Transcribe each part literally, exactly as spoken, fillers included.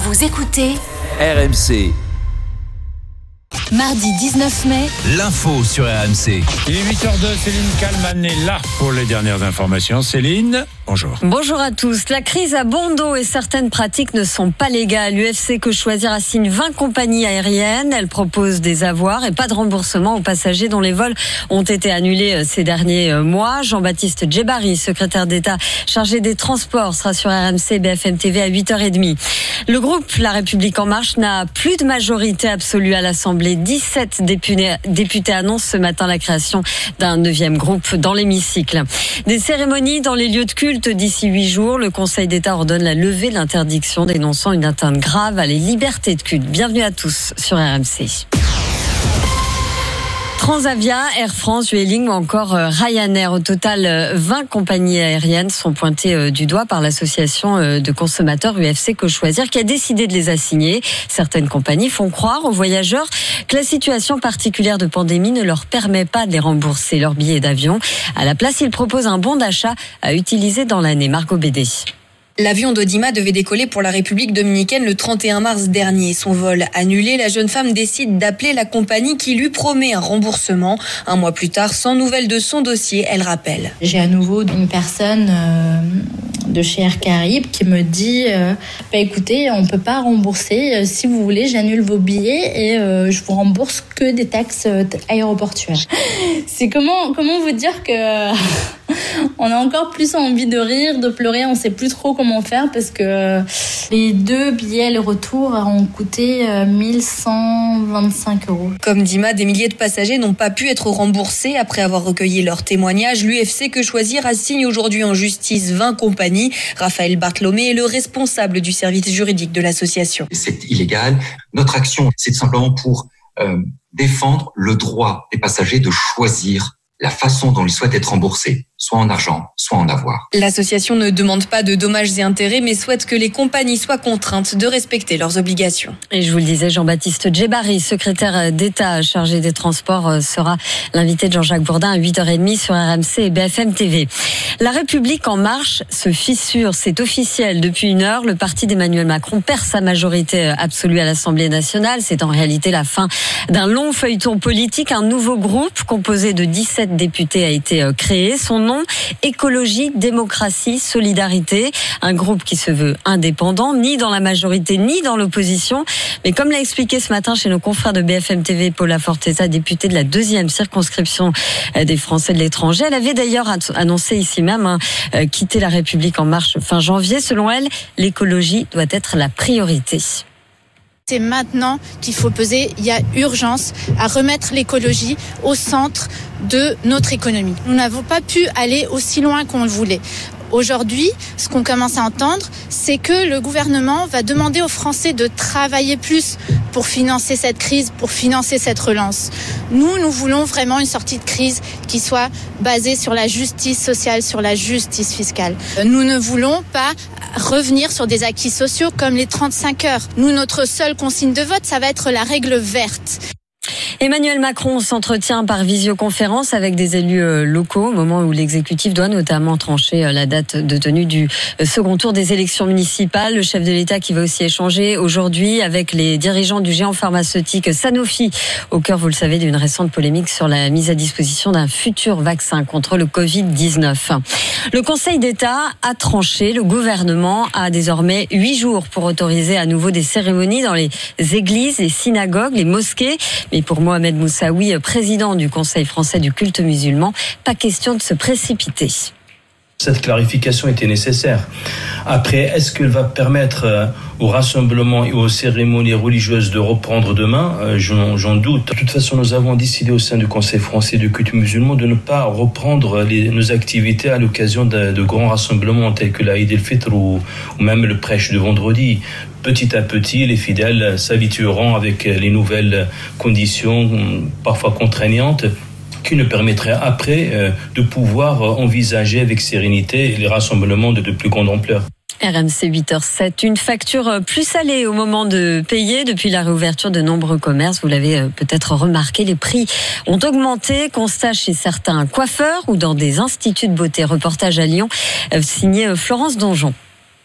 Vous écoutez R M C. Mardi dix-neuf mai, L'info sur R M C. Il est huit heures deux, Céline Kalman est là pour les dernières informations. Céline, bonjour. Bonjour à tous. La crise a bon dos et certaines pratiques ne sont pas légales. L'U F C Que Choisir assigne vingt compagnies aériennes. Elle propose des avoirs et pas de remboursement aux passagers dont les vols ont été annulés ces derniers mois. Jean-Baptiste Djebari, secrétaire d'État chargé des transports, sera sur R M C et B F M T V à huit heures trente. Le groupe La République En Marche n'a plus de majorité absolue à l'Assemblée. dix-sept députés, députés annoncent ce matin la création d'un neuvième groupe dans l'hémicycle. Des cérémonies dans les lieux de culte d'ici huit jours. Le Conseil d'État ordonne la levée de l'interdiction, dénonçant une atteinte grave à les libertés de culte. Bienvenue à tous sur R M C. Transavia, Air France, Vueling ou encore Ryanair. Au total, vingt compagnies aériennes sont pointées du doigt par l'association de consommateurs U F C Que Choisir qui a décidé de les assigner. Certaines compagnies font croire aux voyageurs que la situation particulière de pandémie ne leur permet pas de les rembourser leurs billets d'avion. À la place, ils proposent un bon d'achat à utiliser dans l'année. Margot Bédé. L'avion d'Odima devait décoller pour la République dominicaine le trente et un mars dernier. Son vol annulé, la jeune femme décide d'appeler la compagnie qui lui promet un remboursement. Un mois plus tard, sans nouvelles de son dossier, elle rappelle. J'ai à nouveau une personne euh, de chez Air Caraïbes qui me dit euh, bah écoutez, on peut pas rembourser. Euh, si vous voulez, j'annule vos billets et euh, je vous rembourse que des taxes euh, aéroportuaires. C'est comment comment vous dire que on a encore plus envie de rire, de pleurer, on sait plus trop comment faire parce que les deux billets le retour ont coûté mille cent vingt-cinq euros. Comme Dima, des milliers de passagers n'ont pas pu être remboursés après avoir recueilli leurs témoignages. L'U F C Que Choisir assigne aujourd'hui en justice vingt compagnies. Raphaël Bartholomé est le responsable du service juridique de l'association. C'est illégal. Notre action, c'est simplement pour euh, défendre le droit des passagers de choisir la façon dont ils souhaitent être remboursés, soit en argent, soit en avoir. L'association ne demande pas de dommages et intérêts, mais souhaite que les compagnies soient contraintes de respecter leurs obligations. Et je vous le disais, Jean-Baptiste Djebari, secrétaire d'État chargé des transports, sera l'invité de Jean-Jacques Bourdin à huit heures trente sur R M C et B F M T V. La République En Marche se fissure, c'est officiel. Depuis une heure, le parti d'Emmanuel Macron perd sa majorité absolue à l'Assemblée nationale. C'est en réalité la fin d'un long feuilleton politique. Un nouveau groupe composé de dix-sept députés a été créé. Son nom, Écologie, Démocratie, Solidarité. Un groupe qui se veut indépendant, ni dans la majorité, ni dans l'opposition. Mais comme l'a expliqué ce matin chez nos confrères de B F M T V, Paula Forteza, députée de la deuxième circonscription des Français de l'étranger. Elle avait d'ailleurs annoncé ici même hein, quitter la République En Marche fin janvier. Selon elle, l'écologie doit être la priorité. C'est maintenant qu'il faut peser, il y a urgence à remettre l'écologie au centre de notre économie. Nous n'avons pas pu aller aussi loin qu'on le voulait. Aujourd'hui, ce qu'on commence à entendre, c'est que le gouvernement va demander aux Français de travailler plus pour financer cette crise, pour financer cette relance. Nous, nous voulons vraiment une sortie de crise qui soit basée sur la justice sociale, sur la justice fiscale. Nous ne voulons pas revenir sur des acquis sociaux comme les trente-cinq heures. Nous, notre seule consigne de vote, ça va être la règle verte. Emmanuel Macron s'entretient par visioconférence avec des élus locaux au moment où l'exécutif doit notamment trancher la date de tenue du second tour des élections municipales. Le chef de l'État qui va aussi échanger aujourd'hui avec les dirigeants du géant pharmaceutique Sanofi, au cœur, vous le savez, d'une récente polémique sur la mise à disposition d'un futur vaccin contre le covid dix-neuf. Le Conseil d'État a tranché. Le gouvernement a désormais huit jours pour autoriser à nouveau des cérémonies dans les églises, les synagogues, les mosquées. Mais pour Mohamed Moussaoui, président du Conseil français du culte musulman, pas question de se précipiter. Cette clarification était nécessaire. Après, est-ce qu'elle va permettre aux rassemblements et aux cérémonies religieuses de reprendre demain ? J'en, j'en doute. De toute façon, nous avons décidé au sein du Conseil français du culte musulman de ne pas reprendre les, nos activités à l'occasion de, de grands rassemblements tels que l'Aïd el-Fitr ou, ou même le prêche de vendredi. Petit à petit, les fidèles s'habitueront avec les nouvelles conditions, parfois contraignantes, qui nous permettrait après euh, de pouvoir envisager avec sérénité les rassemblements de, de plus grande ampleur. R M C huit heures sept, une facture plus salée au moment de payer depuis la réouverture de nombreux commerces. Vous l'avez peut-être remarqué, les prix ont augmenté. Constat chez certains coiffeurs ou dans des instituts de beauté. Reportage à Lyon, signé Florence Donjon.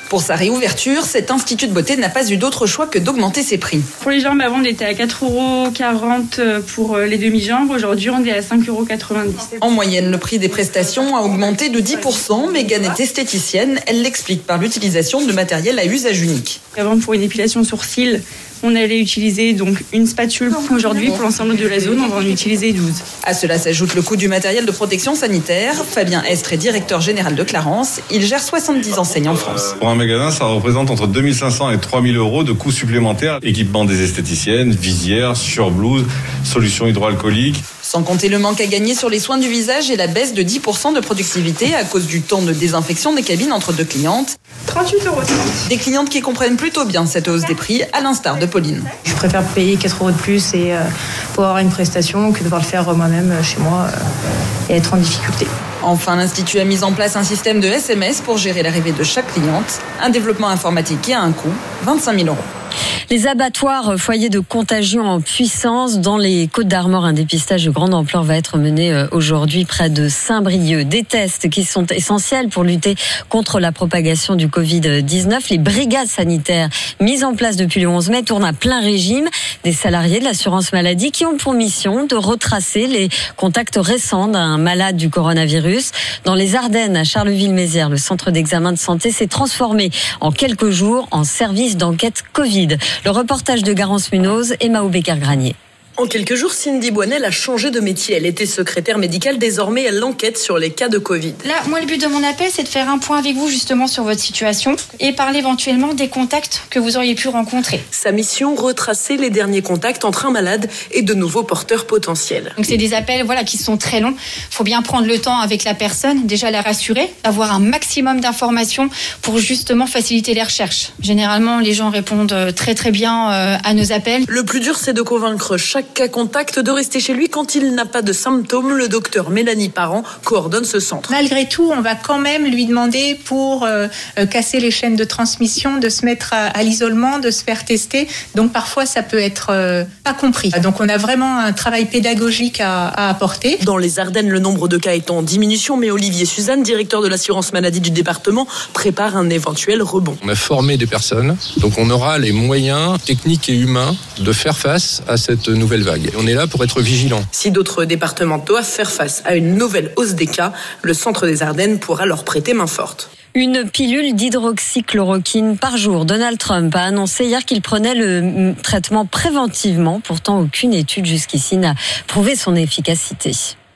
Pour sa réouverture, cet institut de beauté n'a pas eu d'autre choix que d'augmenter ses prix. Pour les jambes, avant on était à quatre euros quarante pour les demi-jambes. Aujourd'hui, on est à cinq euros quatre-vingt-dix. En moyenne, le prix des prestations a augmenté de dix pour cent. Mégane est esthéticienne. Elle l'explique par l'utilisation de matériel à usage unique. Avant, pour une épilation sourcil, on allait utiliser donc une spatule. Aujourd'hui, pour l'ensemble de la zone, on va en utiliser douze. À cela s'ajoute le coût du matériel de protection sanitaire. Fabien Estre est directeur général de Clarence. Il gère soixante-dix enseignes en France. Pour un magasin, ça représente entre deux mille cinq cents et trois mille euros de coûts supplémentaires. Équipement des esthéticiennes, visières, surblouses, solutions hydroalcooliques. Sans compter le manque à gagner sur les soins du visage et la baisse de dix pour cent de productivité à cause du temps de désinfection des cabines entre deux clientes. trente-huit euros. Des clientes qui comprennent plutôt bien cette hausse des prix, à l'instar de Pauline. Je préfère payer quatre euros de plus et euh, pour avoir une prestation que devoir le faire moi-même chez moi euh, et être en difficulté. Enfin, l'Institut a mis en place un système de S M S pour gérer l'arrivée de chaque cliente. Un développement informatique qui a un coût, vingt-cinq mille euros. Les abattoirs, foyers de contagion en puissance dans les Côtes-d'Armor. Un dépistage de grande ampleur va être mené aujourd'hui près de Saint-Brieuc. Des tests qui sont essentiels pour lutter contre la propagation du covid dix-neuf. Les brigades sanitaires mises en place depuis le onze mai tournent à plein régime. Des salariés de l'assurance maladie qui ont pour mission de retracer les contacts récents d'un malade du coronavirus. Dans les Ardennes, à Charleville-Mézières, le centre d'examen de santé s'est transformé en quelques jours en service d'enquête Covid. Le reportage de Garance Munoz et Mao Becker-Granier. En quelques jours, Cindy Boinel a changé de métier. Elle était secrétaire médicale. Désormais, elle enquête sur les cas de Covid. Là, moi, le but de mon appel, c'est de faire un point avec vous justement sur votre situation et parler éventuellement des contacts que vous auriez pu rencontrer. Sa mission, retracer les derniers contacts entre un malade et de nouveaux porteurs potentiels. Donc, c'est des appels voilà, qui sont très longs. Il faut bien prendre le temps avec la personne, déjà la rassurer, avoir un maximum d'informations pour justement faciliter les recherches. Généralement, les gens répondent très très bien à nos appels. Le plus dur, c'est de convaincre chaque cas contact de rester chez lui quand il n'a pas de symptômes. Le docteur Mélanie Parent coordonne ce centre. Malgré tout, on va quand même lui demander pour euh, casser les chaînes de transmission, de se mettre à, à l'isolement, de se faire tester. Donc parfois, ça peut être euh, pas compris. Donc on a vraiment un travail pédagogique à, à apporter. Dans les Ardennes, le nombre de cas est en diminution, mais Olivier Suzanne, directeur de l'assurance maladie du département, prépare un éventuel rebond. On a formé des personnes, donc on aura les moyens techniques et humains de faire face à cette nouvelle vague. On est là pour être vigilant. Si d'autres départements doivent faire face à une nouvelle hausse des cas, le centre des Ardennes pourra leur prêter main forte. Une pilule d'hydroxychloroquine par jour. Donald Trump a annoncé hier qu'il prenait le traitement préventivement. Pourtant, aucune étude jusqu'ici n'a prouvé son efficacité.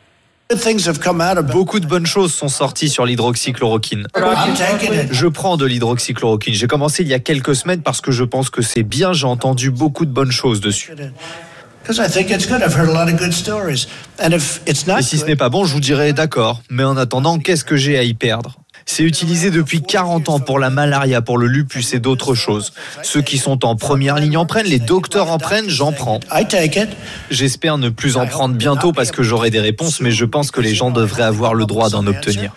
Beaucoup de bonnes choses sont sorties sur l'hydroxychloroquine. Je prends de l'hydroxychloroquine. J'ai commencé il y a quelques semaines parce que je pense que c'est bien. J'ai entendu beaucoup de bonnes choses dessus. Et si ce n'est pas bon, je vous dirai d'accord. Mais en attendant, qu'est-ce que j'ai à y perdre ? C'est utilisé depuis quarante ans pour la malaria, pour le lupus et d'autres choses. Ceux qui sont en première ligne en prennent, les docteurs en prennent, j'en prends. J'espère ne plus en prendre bientôt parce que j'aurai des réponses, mais je pense que les gens devraient avoir le droit d'en obtenir.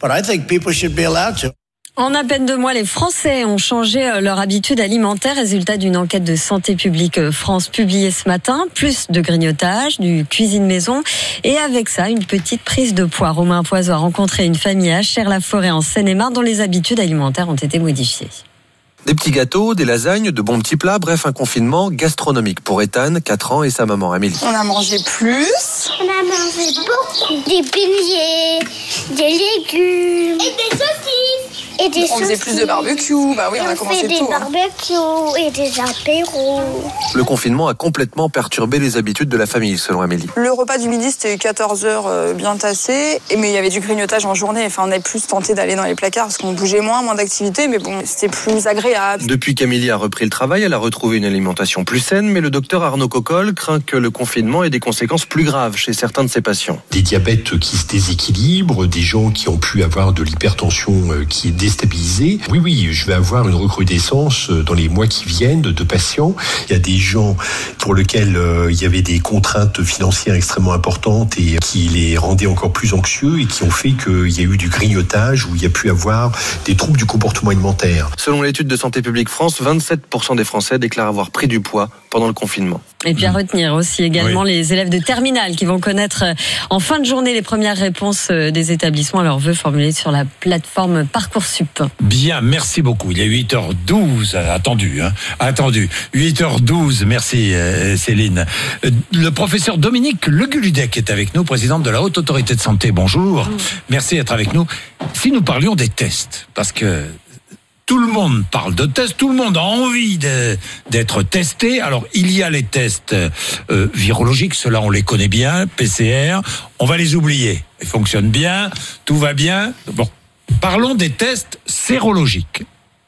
En à peine deux mois, les Français ont changé leur habitude alimentaire. Résultat d'une enquête de Santé publique France publiée ce matin. Plus de grignotage, du cuisine maison et avec ça, une petite prise de poids. Romain Poiseau a rencontré une famille à Chères-la-Forêt en Seine-et-Marne dont les habitudes alimentaires ont été modifiées. Des petits gâteaux, des lasagnes, de bons petits plats, bref un confinement gastronomique pour Ethan, quatre ans et sa maman Amélie. On a mangé plus. On a mangé beaucoup. Des beignets, des légumes. Et des saucisses. Et des on saucisses. faisait plus de barbecue, bah oui, on, on a commencé tout. On fait des tout, barbecues hein. Et des apéros. Le confinement a complètement perturbé les habitudes de la famille, selon Amélie. Le repas du midi, c'était quatorze heures euh, bien tassé, mais il y avait du grignotage en journée. Enfin, on avait plus tenté d'aller dans les placards parce qu'on bougeait moins, moins d'activité, mais bon, c'était plus agréable. Depuis qu'Amélie a repris le travail, elle a retrouvé une alimentation plus saine, mais le docteur Arnaud Cocolle craint que le confinement ait des conséquences plus graves chez certains de ses patients. Des diabètes qui se déséquilibrent, des gens qui ont pu avoir de l'hypertension qui est déstabilisée. Oui, oui, je vais avoir une recrudescence dans les mois qui viennent de patients. Il y a des gens pour lesquels euh, il y avait des contraintes financières extrêmement importantes et qui les rendaient encore plus anxieux et qui ont fait qu'il y a eu du grignotage où il y a pu avoir des troubles du comportement alimentaire. Selon l'étude de Santé publique France, vingt-sept pour cent des Français déclarent avoir pris du poids pendant le confinement. Et puis à retenir aussi également oui. les élèves de terminale qui vont connaître en fin de journée les premières réponses des établissements à leurs vœux formulés sur la plateforme Parcoursup. Bien, merci beaucoup. Il est huit heures douze, attendu, hein, attendu. huit heures douze, merci euh, Céline. Le professeur Dominique Leguludec est avec nous, présidente de la Haute Autorité de Santé. Bonjour, Bonjour. Merci d'être avec nous. Si nous parlions des tests, parce que tout le monde parle de tests, tout le monde a envie de, d'être testé. Alors, il y a les tests euh, virologiques, ceux-là on les connaît bien, P C R, on va les oublier. Ils fonctionnent bien, tout va bien. Bon, parlons des tests sérologiques.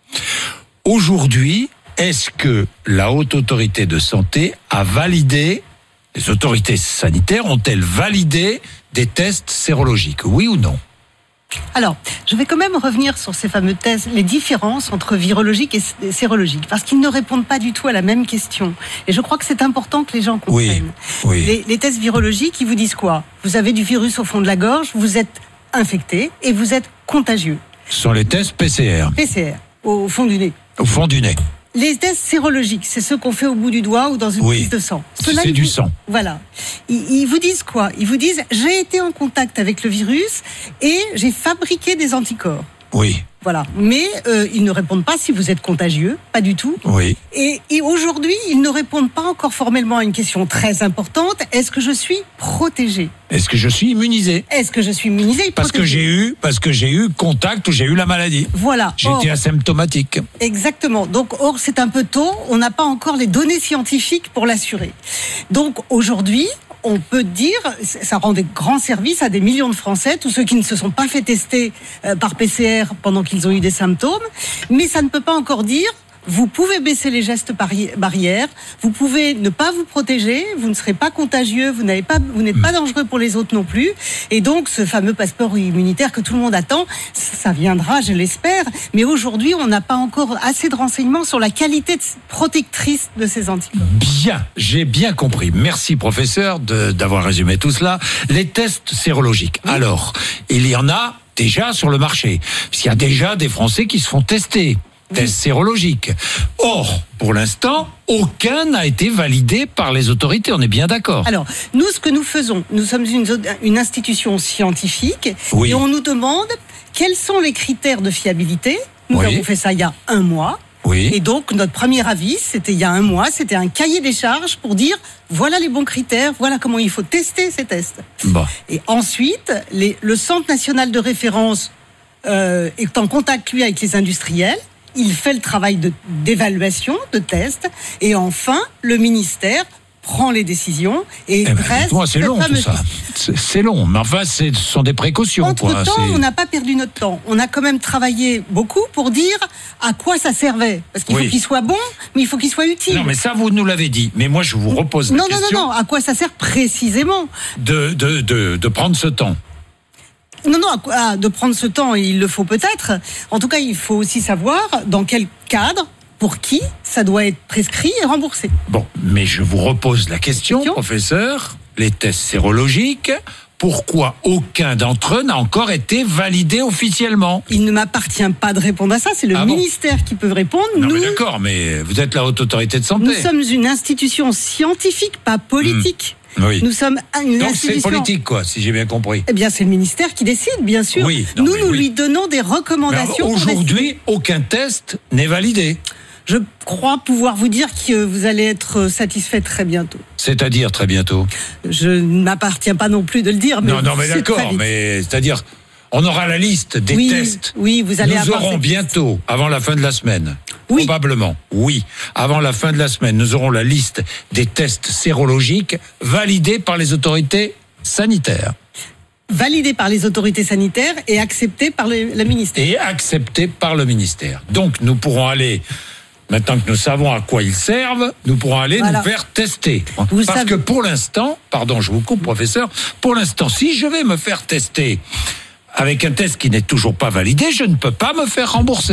Aujourd'hui, est-ce que la Haute Autorité de Santé a validé, les autorités sanitaires ont-elles validé des tests sérologiques, oui ou non ? Alors, je vais quand même revenir sur ces fameux tests, les différences entre virologique et sérologique, parce qu'ils ne répondent pas du tout à la même question. Et je crois que c'est important que les gens comprennent. Oui, oui. Les, les tests virologiques, ils vous disent quoi ? Vous avez du virus au fond de la gorge, vous êtes infecté et vous êtes contagieux. Ce sont les tests P C R. P C R, au fond du nez. Au fond du nez. Les tests sérologiques, c'est ceux qu'on fait au bout du doigt ou dans une oui, prise de sang. Cela, c'est du vous, sang. Voilà. Ils, ils vous disent quoi ? Ils vous disent, j'ai été en contact avec le virus et j'ai fabriqué des anticorps. Oui. Voilà. Mais euh, ils ne répondent pas si vous êtes contagieux, pas du tout. Oui. Et, et aujourd'hui, ils ne répondent pas encore formellement à une question très importante. Est-ce que je suis protégé ? Est-ce que je suis immunisé ? Est-ce que je suis immunisé ? Parce que j'ai eu, parce que j'ai eu contact ou j'ai eu la maladie. Voilà. J'étais or, asymptomatique. Exactement. Donc, or, c'est un peu tôt. On n'a pas encore les données scientifiques pour l'assurer. Donc, aujourd'hui, on peut dire, ça rend des grands services à des millions de Français, tous ceux qui ne se sont pas fait tester par P C R pendant qu'ils ont eu des symptômes, mais ça ne peut pas encore dire, vous pouvez baisser les gestes barrières, vous pouvez ne pas vous protéger, vous ne serez pas contagieux, vous n'avez pas, vous n'êtes pas dangereux pour les autres non plus, et donc ce fameux passeport immunitaire que tout le monde attend, ça viendra, je l'espère, mais aujourd'hui on n'a pas encore assez de renseignements sur la qualité protectrice de ces anticorps. Bien, j'ai bien compris. Merci professeur de, d'avoir résumé tout cela. Les tests sérologiques. Oui. Alors, il y en a déjà sur le marché, puisqu'il y a déjà des Français qui se font tester. Tests sérologiques. Or, pour l'instant, aucun n'a été validé par les autorités, on est bien d'accord. Alors, nous, ce que nous faisons, nous sommes une, une institution scientifique, oui. et on nous demande quels sont les critères de fiabilité. Nous oui. avons fait ça il y a un mois. Oui. Et donc, notre premier avis, c'était il y a un mois, c'était un cahier des charges pour dire, voilà les bons critères, voilà comment il faut tester ces tests. Bon. Et ensuite, les, le Centre national de référence euh, est en contact, lui, avec les industriels. Il fait le travail de, d'évaluation, de test. Et enfin, le ministère prend les décisions et eh ben, dresse... Moi, c'est long tout ça. C'est, c'est long, mais enfin, c'est, ce sont des précautions. Entre-temps, quoi. on n'a pas perdu notre temps. On a quand même travaillé beaucoup pour dire à quoi ça servait. Parce qu'il oui. faut qu'il soit bon, mais il faut qu'il soit utile. Non, mais ça, vous nous l'avez dit. Mais moi, je vous repose la non, question... Non, non, non, à quoi ça sert précisément ? De, de, de, de prendre ce temps. Non, non, à, de prendre ce temps, il le faut peut-être. En tout cas, il faut aussi savoir dans quel cadre, pour qui, ça doit être prescrit et remboursé. Bon, mais je vous repose la question, question professeur. Les tests sérologiques, pourquoi aucun d'entre eux n'a encore été validé officiellement ? Il ne m'appartient pas de répondre à ça, c'est le ah ministère bon qui peut répondre. Non, nous, mais d'accord, mais vous êtes la Haute Autorité de Santé. Nous sommes une institution scientifique, pas politique. Mmh. Oui. Nous sommes une Donc institution... c'est politique, quoi, si j'ai bien compris. Eh bien, c'est le ministère qui décide, bien sûr. Oui, non, nous, nous oui. lui donnons des recommandations. Mais aujourd'hui, aucun test n'est validé. Je crois pouvoir vous dire que vous allez être satisfait très bientôt. C'est-à-dire très bientôt ? Je ne m'appartiens pas non plus de le dire, mais non, non, mais c'est d'accord, mais c'est-à-dire, on aura la liste des oui, tests. Oui, vous allez Nous avoir aurons bientôt, liste. Avant la fin de la semaine. Oui. Probablement, oui. Avant la fin de la semaine, nous aurons la liste des tests sérologiques validés par les autorités sanitaires. Validés par les autorités sanitaires et acceptés par le, le ministère. Et acceptés par le ministère. Donc, nous pourrons aller... Maintenant que nous savons à quoi ils servent, nous pourrons aller voilà. nous faire tester. Vous Parce savez... que pour l'instant, pardon, je vous coupe, professeur, pour l'instant, si je vais me faire tester avec un test qui n'est toujours pas validé, je ne peux pas me faire rembourser.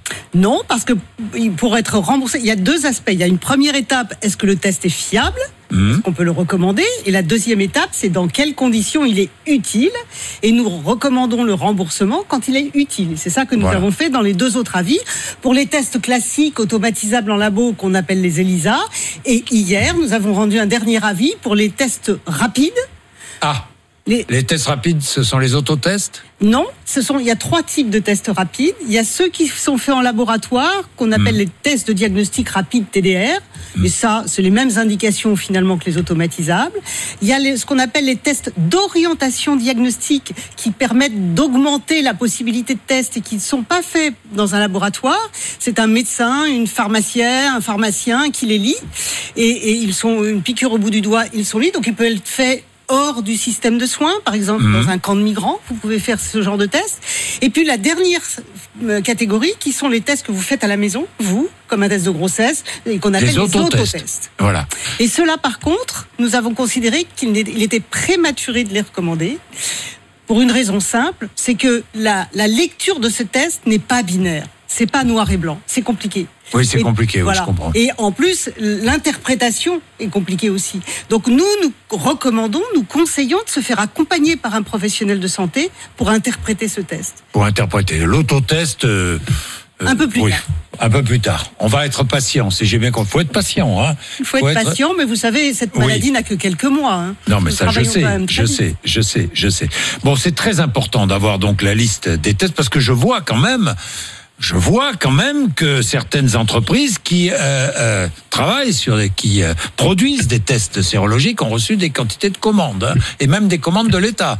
Non, parce que pour être remboursé, il y a deux aspects. Il y a une première étape, est-ce que le test est fiable ? Mmh. On peut le recommander. Et la deuxième étape, c'est dans quelles conditions il est utile. Et nous recommandons le remboursement quand il est utile. C'est ça que nous voilà. avons fait dans les deux autres avis. Pour les tests classiques automatisables en labo qu'on appelle les ELISA. Et hier, nous avons rendu un dernier avis pour les tests rapides. Ah Les... les tests rapides, ce sont les autotests ? Non, ce sont, il y a trois types de tests rapides. Il y a ceux qui sont faits en laboratoire, qu'on appelle mmh. les tests de diagnostic rapide T D R. Mmh. Et ça, c'est les mêmes indications finalement que les automatisables. Il y a les, ce qu'on appelle les tests d'orientation diagnostique qui permettent d'augmenter la possibilité de tests et qui ne sont pas faits dans un laboratoire. C'est un médecin, une pharmacienne, un pharmacien qui les lit. Et, et ils sont une piqûre au bout du doigt, ils sont lits. Donc ils peuvent être faits hors du système de soins, par exemple mmh. dans un camp de migrants, vous pouvez faire ce genre de tests. Et puis la dernière catégorie, qui sont les tests que vous faites à la maison, vous, comme un test de grossesse, et qu'on appelle les, les autotests. autotests. Voilà. Et ceux-là, par contre, nous avons considéré qu'il était prématuré de les recommander, pour une raison simple, c'est que la, la lecture de ce test n'est pas binaire. C'est pas noir et blanc, c'est compliqué. Oui, c'est et, compliqué, oui, voilà. je comprends. Et en plus, l'interprétation est compliquée aussi. Donc nous, nous recommandons, nous conseillons de se faire accompagner par un professionnel de santé pour interpréter ce test. Pour interpréter. L'autotest... Euh, euh, un peu plus oui, tard. Un peu plus tard. On va être patient, si j'ai bien compris. Il faut être patient. Hein. Il faut, faut être, être patient, mais vous savez, cette maladie oui. n'a que quelques mois. Hein. Non, mais nous ça, je sais, je sais, je sais, je sais. Bon, c'est très important d'avoir donc la liste des tests, parce que je vois quand même... Je vois quand même que certaines entreprises qui euh, euh, travaillent sur les, qui euh, produisent des tests sérologiques ont reçu des quantités de commandes, hein, et même des commandes de l'État.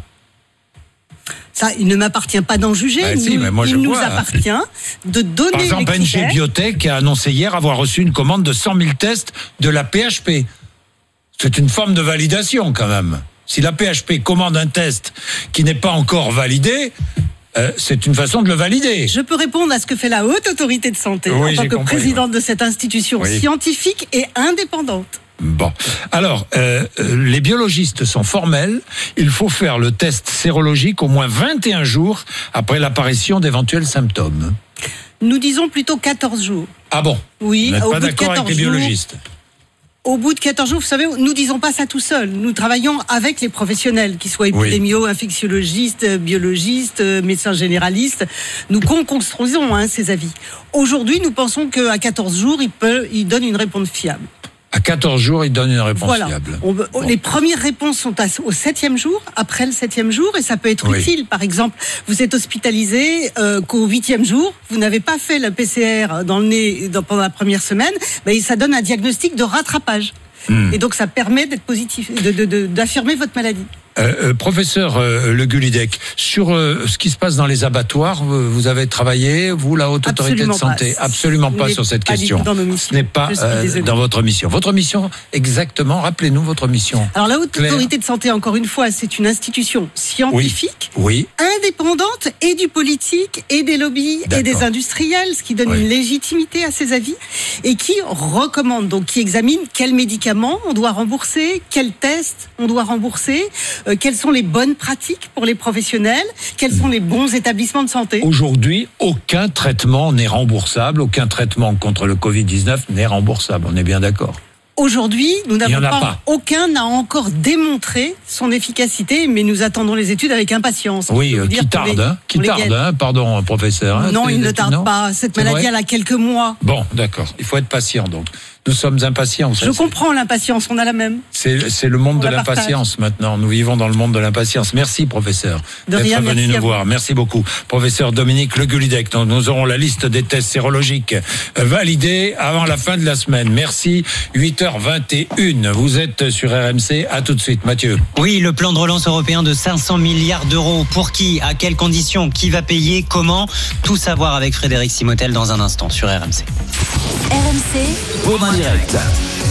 Ça, il ne m'appartient pas d'en juger. Bah, si, nous, mais moi, je il vois, nous appartient hein. de donner. Par exemple, N G Biotech a annoncé hier avoir reçu une commande de cent mille tests de la P H P. C'est une forme de validation quand même. Si la P H P commande un test qui n'est pas encore validé, Euh, c'est une façon de le valider. Je peux répondre à ce que fait la Haute Autorité de Santé oui, en tant que compris, présidente oui. de cette institution oui. scientifique et indépendante. Bon, alors, euh, les biologistes sont formels. Il faut faire le test sérologique au moins vingt et un jours après l'apparition d'éventuels symptômes. Nous disons plutôt quatorze jours. Ah bon ? Oui, vous n'êtes au pas bout d'accord de avec les biologistes ? Jours, au bout de quatorze jours, vous savez, nous disons pas ça tout seul. Nous travaillons avec les professionnels, qu'ils soient épidémiologistes, infectiologistes, biologistes, médecins généralistes. Nous construisons hein, ces avis. Aujourd'hui, nous pensons qu'à quatorze jours, il peut, il donne une réponse fiable. À quatorze jours, il donne une réponse voilà. fiable. On, bon. Les premières réponses sont à, au septième jour, après le septième jour, et ça peut être oui. utile. Par exemple, vous êtes hospitalisé euh, qu'au huitième jour, vous n'avez pas fait le P C R dans le nez dans, pendant la première semaine, ben, ça donne un diagnostic de rattrapage. Mmh. Et donc, ça permet d'être positif, de, de, de, d'affirmer votre maladie. Euh, euh, professeur euh, Le Gulidec, sur euh, ce qui se passe dans les abattoirs, vous, vous avez travaillé, vous, la Haute Autorité de Santé, pas. absolument pas sur cette pas question. Ce n'est pas euh, dans votre mission. Votre mission, exactement, rappelez-nous votre mission. Alors la Haute Claire. Autorité de Santé, encore une fois, c'est une institution scientifique, oui. Oui. indépendante et du politique et des lobbies D'accord. et des industriels, ce qui donne oui. une légitimité à ses avis et qui recommande, donc qui examine quels médicaments on doit rembourser, quels tests on doit rembourser. Euh, quelles sont les bonnes pratiques pour les professionnels, quels sont les bons établissements de santé. Aujourd'hui, aucun traitement n'est remboursable, aucun traitement contre le covid dix-neuf n'est remboursable, on est bien d'accord. Aujourd'hui, nous n'avons pas, pas, aucun n'a encore démontré son efficacité, mais nous attendons les études avec impatience. Oui, euh, qui tarde, hein, qui tarde, hein, pardon, professeur. Hein, non, il ne tarde non pas. Cette maladie, vrai elle a quelques mois. Bon, d'accord. Il faut être patient, donc. Nous sommes impatients. Ça, Je comprends l'impatience, on a la même. C'est, c'est le monde on de l'impatience partage. Maintenant. Nous vivons dans le monde de l'impatience. Merci, professeur, de d'être rien, venu nous voir. Merci beaucoup. Professeur Dominique Le Gulidec. Donc, nous aurons la liste des tests sérologiques validés avant la fin de la semaine. Merci. huit heures vingt et une. Vous êtes sur R M C. À tout de suite, Mathieu. Oui, le plan de relance européen de cinq cents milliards d'euros. Pour qui? À quelles conditions? Qui va payer? Comment? Tout savoir avec Frédéric Simotel dans un instant sur R M C. R M C. Pour direct.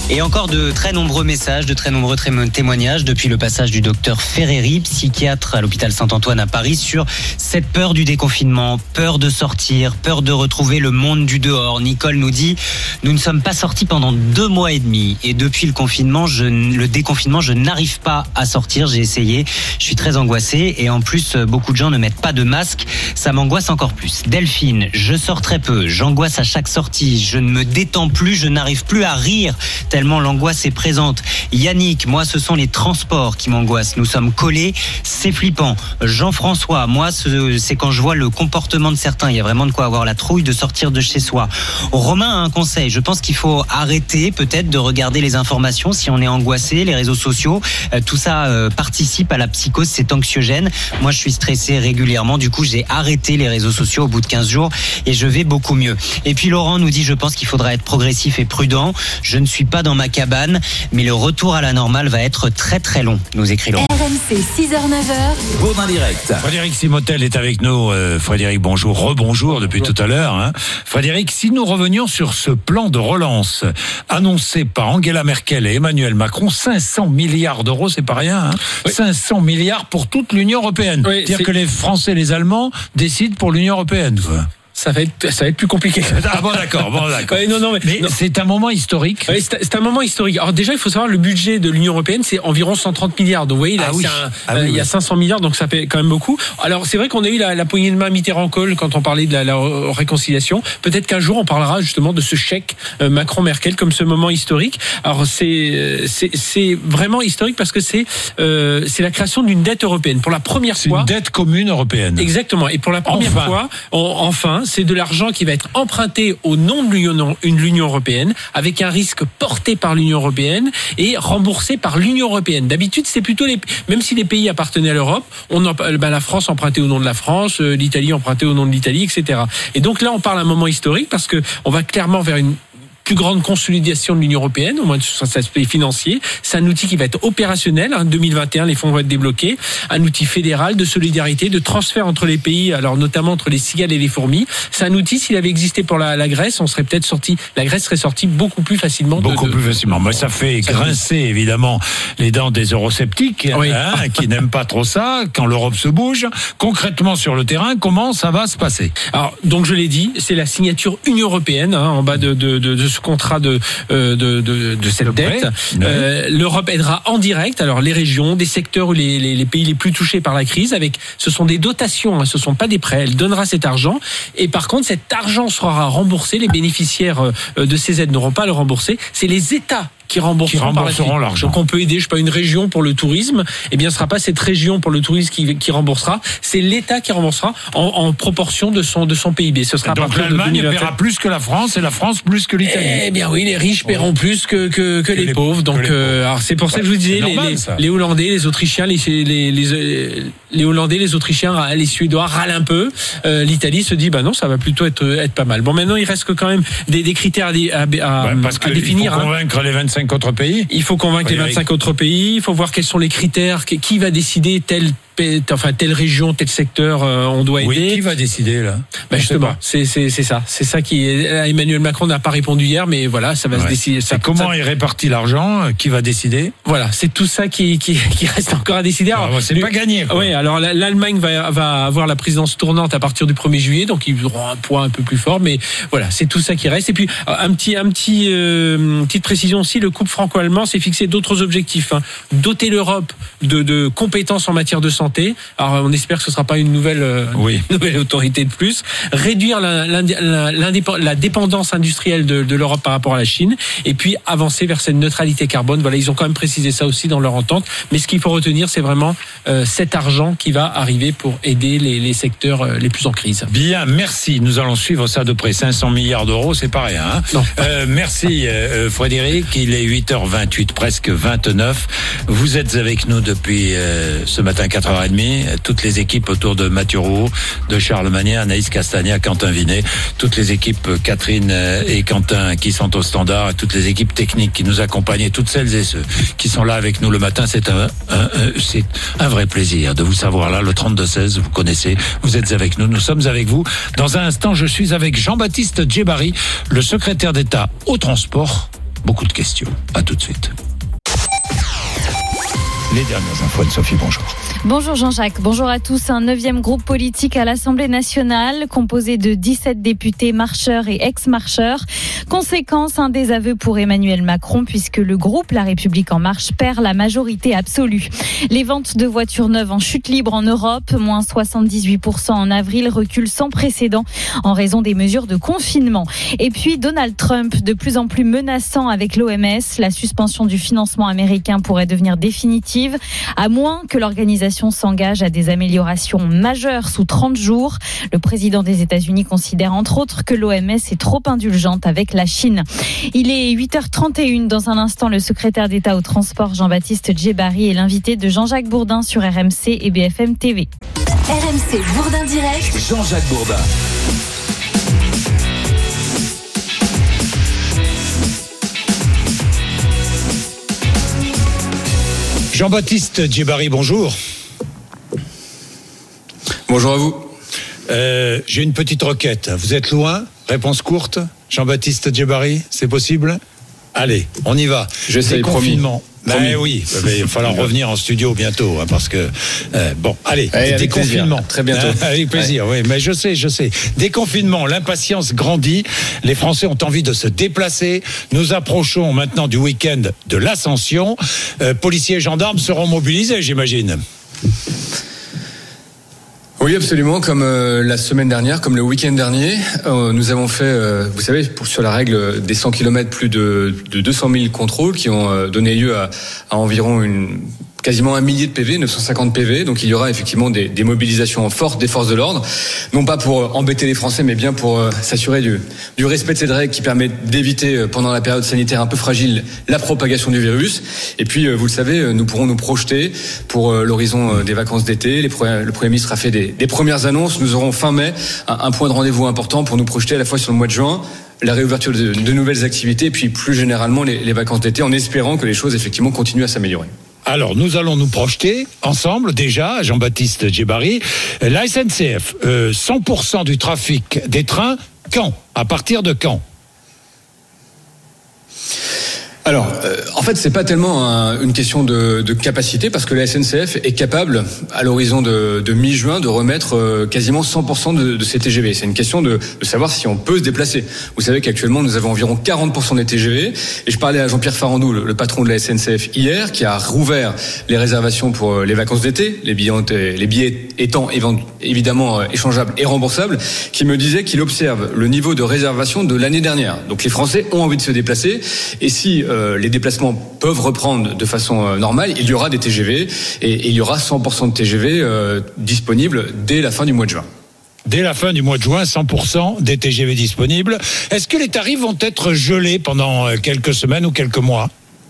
Et encore de très nombreux messages, de très nombreux témoignages depuis le passage du docteur Ferreri, psychiatre à l'hôpital Saint-Antoine à Paris, sur cette peur du déconfinement, peur de sortir, peur de retrouver le monde du dehors. Nicole nous dit « Nous ne sommes pas sortis pendant deux mois et demi et depuis le confinement, je, le déconfinement, je n'arrive pas à sortir. J'ai essayé, je suis très angoissée et en plus, beaucoup de gens ne mettent pas de masque. Ça m'angoisse encore plus. » Delphine, je sors très peu, j'angoisse à chaque sortie, je ne me détends plus, je n'arrive plus à rire tellement l'angoisse est présente. Yannick, moi ce sont les transports qui m'angoissent. Nous sommes collés, c'est flippant. Jean-François, moi c'est quand je vois le comportement de certains. Il y a vraiment de quoi avoir la trouille de sortir de chez soi. Romain a un conseil. Je pense qu'il faut arrêter peut-être de regarder les informations si on est angoissé, les réseaux sociaux. Euh, tout ça euh, participe à la psychose, c'est anxiogène. Moi je suis stressé régulièrement. Du coup j'ai arrêté les réseaux sociaux au bout de quinze jours et je vais beaucoup mieux. Et puis Laurent nous dit je pense qu'il faudra être progressif et prudent. Je ne suis pas dans ma cabane, mais le retour à la normale va être très très long, nous écrit Laurent. R M C six heures neuf heures. Bourdin Direct. Frédéric Simotel est avec nous. Euh, Frédéric, bonjour, rebonjour depuis tout à l'heure. Hein. Frédéric, si nous revenions sur ce plan de relance annoncé par Angela Merkel et Emmanuel Macron, cinq cents milliards d'euros, c'est pas rien. Hein. Oui. cinq cents milliards pour toute l'Union européenne. Oui, c'est-à-dire que les Français et les Allemands décident pour l'Union européenne, quoi. Ça va être, ça va être plus compliqué. Ah bon, d'accord, bon, d'accord. Ouais, non, non, mais, mais non. C'est un moment historique. Ouais, c'est, c'est un moment historique. Alors déjà, il faut savoir, le budget de l'Union européenne, c'est environ cent trente milliards. Donc, vous voyez, là, ah oui. un, ah euh, oui, il y a cinq cents milliards, donc ça fait quand même beaucoup. Alors, c'est vrai qu'on a eu la, la poignée de main Mitterrand-Kohl quand on parlait de la, la réconciliation. Peut-être qu'un jour, on parlera justement de ce chèque euh, Macron-Merkel comme ce moment historique. Alors, c'est, c'est, c'est vraiment historique parce que c'est, euh, c'est la création d'une dette européenne. Pour la première c'est fois. C'est une dette commune européenne. Exactement. Et pour la première enfin. fois, on, enfin, c'est de l'argent qui va être emprunté au nom de l'Union, une, l'Union européenne, avec un risque porté par l'Union européenne et remboursé par l'Union européenne. D'habitude, c'est plutôt les, même si les pays appartenaient à l'Europe, on en, ben la France empruntait au nom de la France, l'Italie empruntait au nom de l'Italie, et cetera. Et donc là, on parle d'un moment historique parce que on va clairement vers une plus grande consolidation de l'Union européenne, au moins sur cet aspect financier. C'est un outil qui va être opérationnel. En deux mille vingt et un, les fonds vont être débloqués. Un outil fédéral de solidarité, de transfert entre les pays, alors notamment entre les cigales et les fourmis. C'est un outil, s'il avait existé pour la, la Grèce, on serait peut-être sorti, la Grèce serait sortie beaucoup plus facilement. Beaucoup de, de, plus facilement. Mais ça fait ça grincer, fait... évidemment, les dents des eurosceptiques, oui. hein, qui n'aiment pas trop ça, quand l'Europe se bouge. Concrètement, sur le terrain, comment ça va se passer? Alors, donc je l'ai dit, c'est la signature Union européenne, hein, en bas de, de, de, de ce contrat de, euh, de, de, de cette dette. Euh, L'Europe aidera en direct, alors les régions, des secteurs ou les, les, les pays les plus touchés par la crise, avec, ce sont des dotations, hein, ce sont pas des prêts. Elle donnera cet argent et par contre, cet argent sera remboursé. Les bénéficiaires euh, de ces aides n'auront pas à le rembourser. C'est les États qui rembourseront, qui rembourseront l'argent. Donc on peut aider, je sais pas, une région pour le tourisme. Eh bien, ce sera pas cette région pour le tourisme qui, qui remboursera, c'est l'État qui remboursera en, en proportion de son de son P I B. Ce sera donc l'Allemagne paiera plus que la France et la France plus que l'Italie. Eh bien oui, les riches paieront ouais. plus que que, que, que les, les pauvres. Donc les pauvres. Euh, alors c'est pour ça que je vous disais, les, normal, les, les Hollandais, les Autrichiens, les les les, les Hollandais, les Autrichiens, les Suédois râlent un peu. Euh, L'Italie se dit bah non, ça va plutôt être être pas mal. Bon, maintenant il reste que quand même des, des critères à, à, à, ouais, parce à définir. Il faut convaincre hein. les vingt-cinq autres pays. Il faut convaincre les vingt-cinq autres pays. Il faut voir quels sont les critères. Qui va décider tel enfin telle région, tel secteur euh, on doit aider. Oui, qui va décider là? Ben justement, c'est c'est c'est ça, c'est ça qui est. Emmanuel Macron n'a pas répondu hier, mais voilà, ça va ouais. se décider. Ça, comment ça... est réparti l'argent? Qui va décider? Voilà, c'est tout ça qui qui qui reste encore à décider. Alors, alors c'est lui... pas gagné. Quoi. Oui, alors l'Allemagne va va avoir la présidence tournante à partir du premier juillet, donc ils auront un poids un peu plus fort, mais voilà, c'est tout ça qui reste. Et puis un petit un petit euh, petite précision aussi, le couple franco-allemand s'est fixé d'autres objectifs. Hein. Doter l'Europe de de compétences en matière de santé. Alors on espère que ce ne sera pas une nouvelle, euh, oui. nouvelle autorité de plus. Réduire la, la, la, la dépendance industrielle de, de l'Europe par rapport à la Chine. Et puis avancer vers cette neutralité carbone. Voilà, ils ont quand même précisé ça aussi dans leur entente. Mais ce qu'il faut retenir, c'est vraiment euh, cet argent qui va arriver pour aider les, les secteurs euh, les plus en crise. Bien, merci. Nous allons suivre ça de près. cinq cents milliards d'euros, c'est pas rien. Hein non. Euh, merci euh, Frédéric. Il est huit heures vingt-huit, presque vingt-neuf. Vous êtes avec nous depuis euh, ce matin quatre heures trente. Toutes les équipes autour de Mathieu Roux, de Charles Magnet, Anaïs Castagna, Quentin Vinet, toutes les équipes Catherine et Quentin qui sont au standard, et toutes les équipes techniques qui nous accompagnent, et toutes celles et ceux qui sont là avec nous le matin. C'est un, un, un, c'est un vrai plaisir de vous savoir là. Le trente-deux seize, vous connaissez, vous êtes avec nous, nous sommes avec vous. Dans un instant, je suis avec Jean-Baptiste Djebari, le secrétaire d'État au transport beaucoup de questions. À tout de suite. Les dernières infos de Sophie, bonjour. Bonjour Jean-Jacques, bonjour à tous. Un neuvième groupe politique à l'Assemblée nationale, composé de dix-sept députés marcheurs et ex-marcheurs. Conséquence, un désaveu pour Emmanuel Macron, puisque le groupe La République En Marche perd la majorité absolue. Les ventes de voitures neuves en chute libre en Europe, moins soixante-dix-huit pour cent en avril, recul sans précédent en raison des mesures de confinement. Et puis Donald Trump, de plus en plus menaçant avec l'O M S, la suspension du financement américain pourrait devenir définitive, à moins que l'organisation s'engage à des améliorations majeures sous trente jours. Le président des États-Unis considère entre autres que l'O M S est trop indulgente avec la Chine. Il est huit heures trente et une. Dans un instant, le secrétaire d'État au transport Jean-Baptiste Djebbari est l'invité de Jean-Jacques Bourdin sur R M C et B F M T V. R M C Bourdin Direct. Jean-Jacques Bourdin. Jean-Baptiste Djebbari, bonjour. Bonjour à vous. Euh, j'ai une petite requête. Vous êtes loin? Réponse courte. Jean-Baptiste Djebbari, c'est possible? Allez, on y va. J'essaie, promis. Ben oui, mais il va falloir revenir en studio bientôt, hein, parce que euh, bon, allez, allez déconfinement. Plaisir. Très bientôt. Hein, avec plaisir, ouais. Oui, mais je sais, je sais. Déconfinement, l'impatience grandit. Les Français ont envie de se déplacer. Nous approchons maintenant du week-end de l'Ascension. Euh, policiers et gendarmes seront mobilisés, j'imagine. Oui, absolument. Comme euh, la semaine dernière, comme le week-end dernier, euh, nous avons fait, euh, vous savez, pour, sur la règle des cent kilomètres, plus de, de deux cent mille contrôles qui ont euh, donné lieu à, à environ une... quasiment un millier de P V, neuf cent cinquante P V. Donc il y aura effectivement des, des mobilisations fortes des forces de l'ordre, non pas pour embêter les Français, mais bien pour euh, s'assurer du, du respect de cette règle qui permet d'éviter euh, pendant la période sanitaire un peu fragile la propagation du virus. Et puis euh, vous le savez, euh, nous pourrons nous projeter pour euh, l'horizon euh, des vacances d'été. Les pre- le Premier ministre a fait des, des premières annonces. Nous aurons fin mai un, un point de rendez-vous important pour nous projeter à la fois sur le mois de juin, la réouverture de, de nouvelles activités, et puis plus généralement les, les vacances d'été, en espérant que les choses effectivement continuent à s'améliorer. Alors, nous allons nous projeter ensemble déjà, Jean-Baptiste Djebbari. La S N C F, euh, cent pour cent du trafic des trains, quand? À partir de quand? Alors, euh, en fait, c'est pas tellement un, une question de, de capacité, parce que la S N C F est capable, à l'horizon de, de mi-juin, de remettre euh, quasiment cent pour cent de, de ses T G V. C'est une question de, de savoir si on peut se déplacer. Vous savez qu'actuellement, nous avons environ quarante pour cent des T G V, et je parlais à Jean-Pierre Farandou, le, le patron de la S N C F hier, qui a rouvert les réservations pour les vacances d'été, les billets, les billets étant évidemment échangeables et remboursables, qui me disait qu'il observe le niveau de réservation de l'année dernière. Donc les Français ont envie de se déplacer, et si Euh, les déplacements peuvent reprendre de façon euh, normale, il y aura des T G V et, et il y aura cent pour cent de T G V euh, disponibles dès la fin du mois de juin. Dès la fin du mois de juin, cent pour cent des T G V disponibles. Est-ce que les tarifs vont être gelés pendant quelques semaines ou quelques mois ?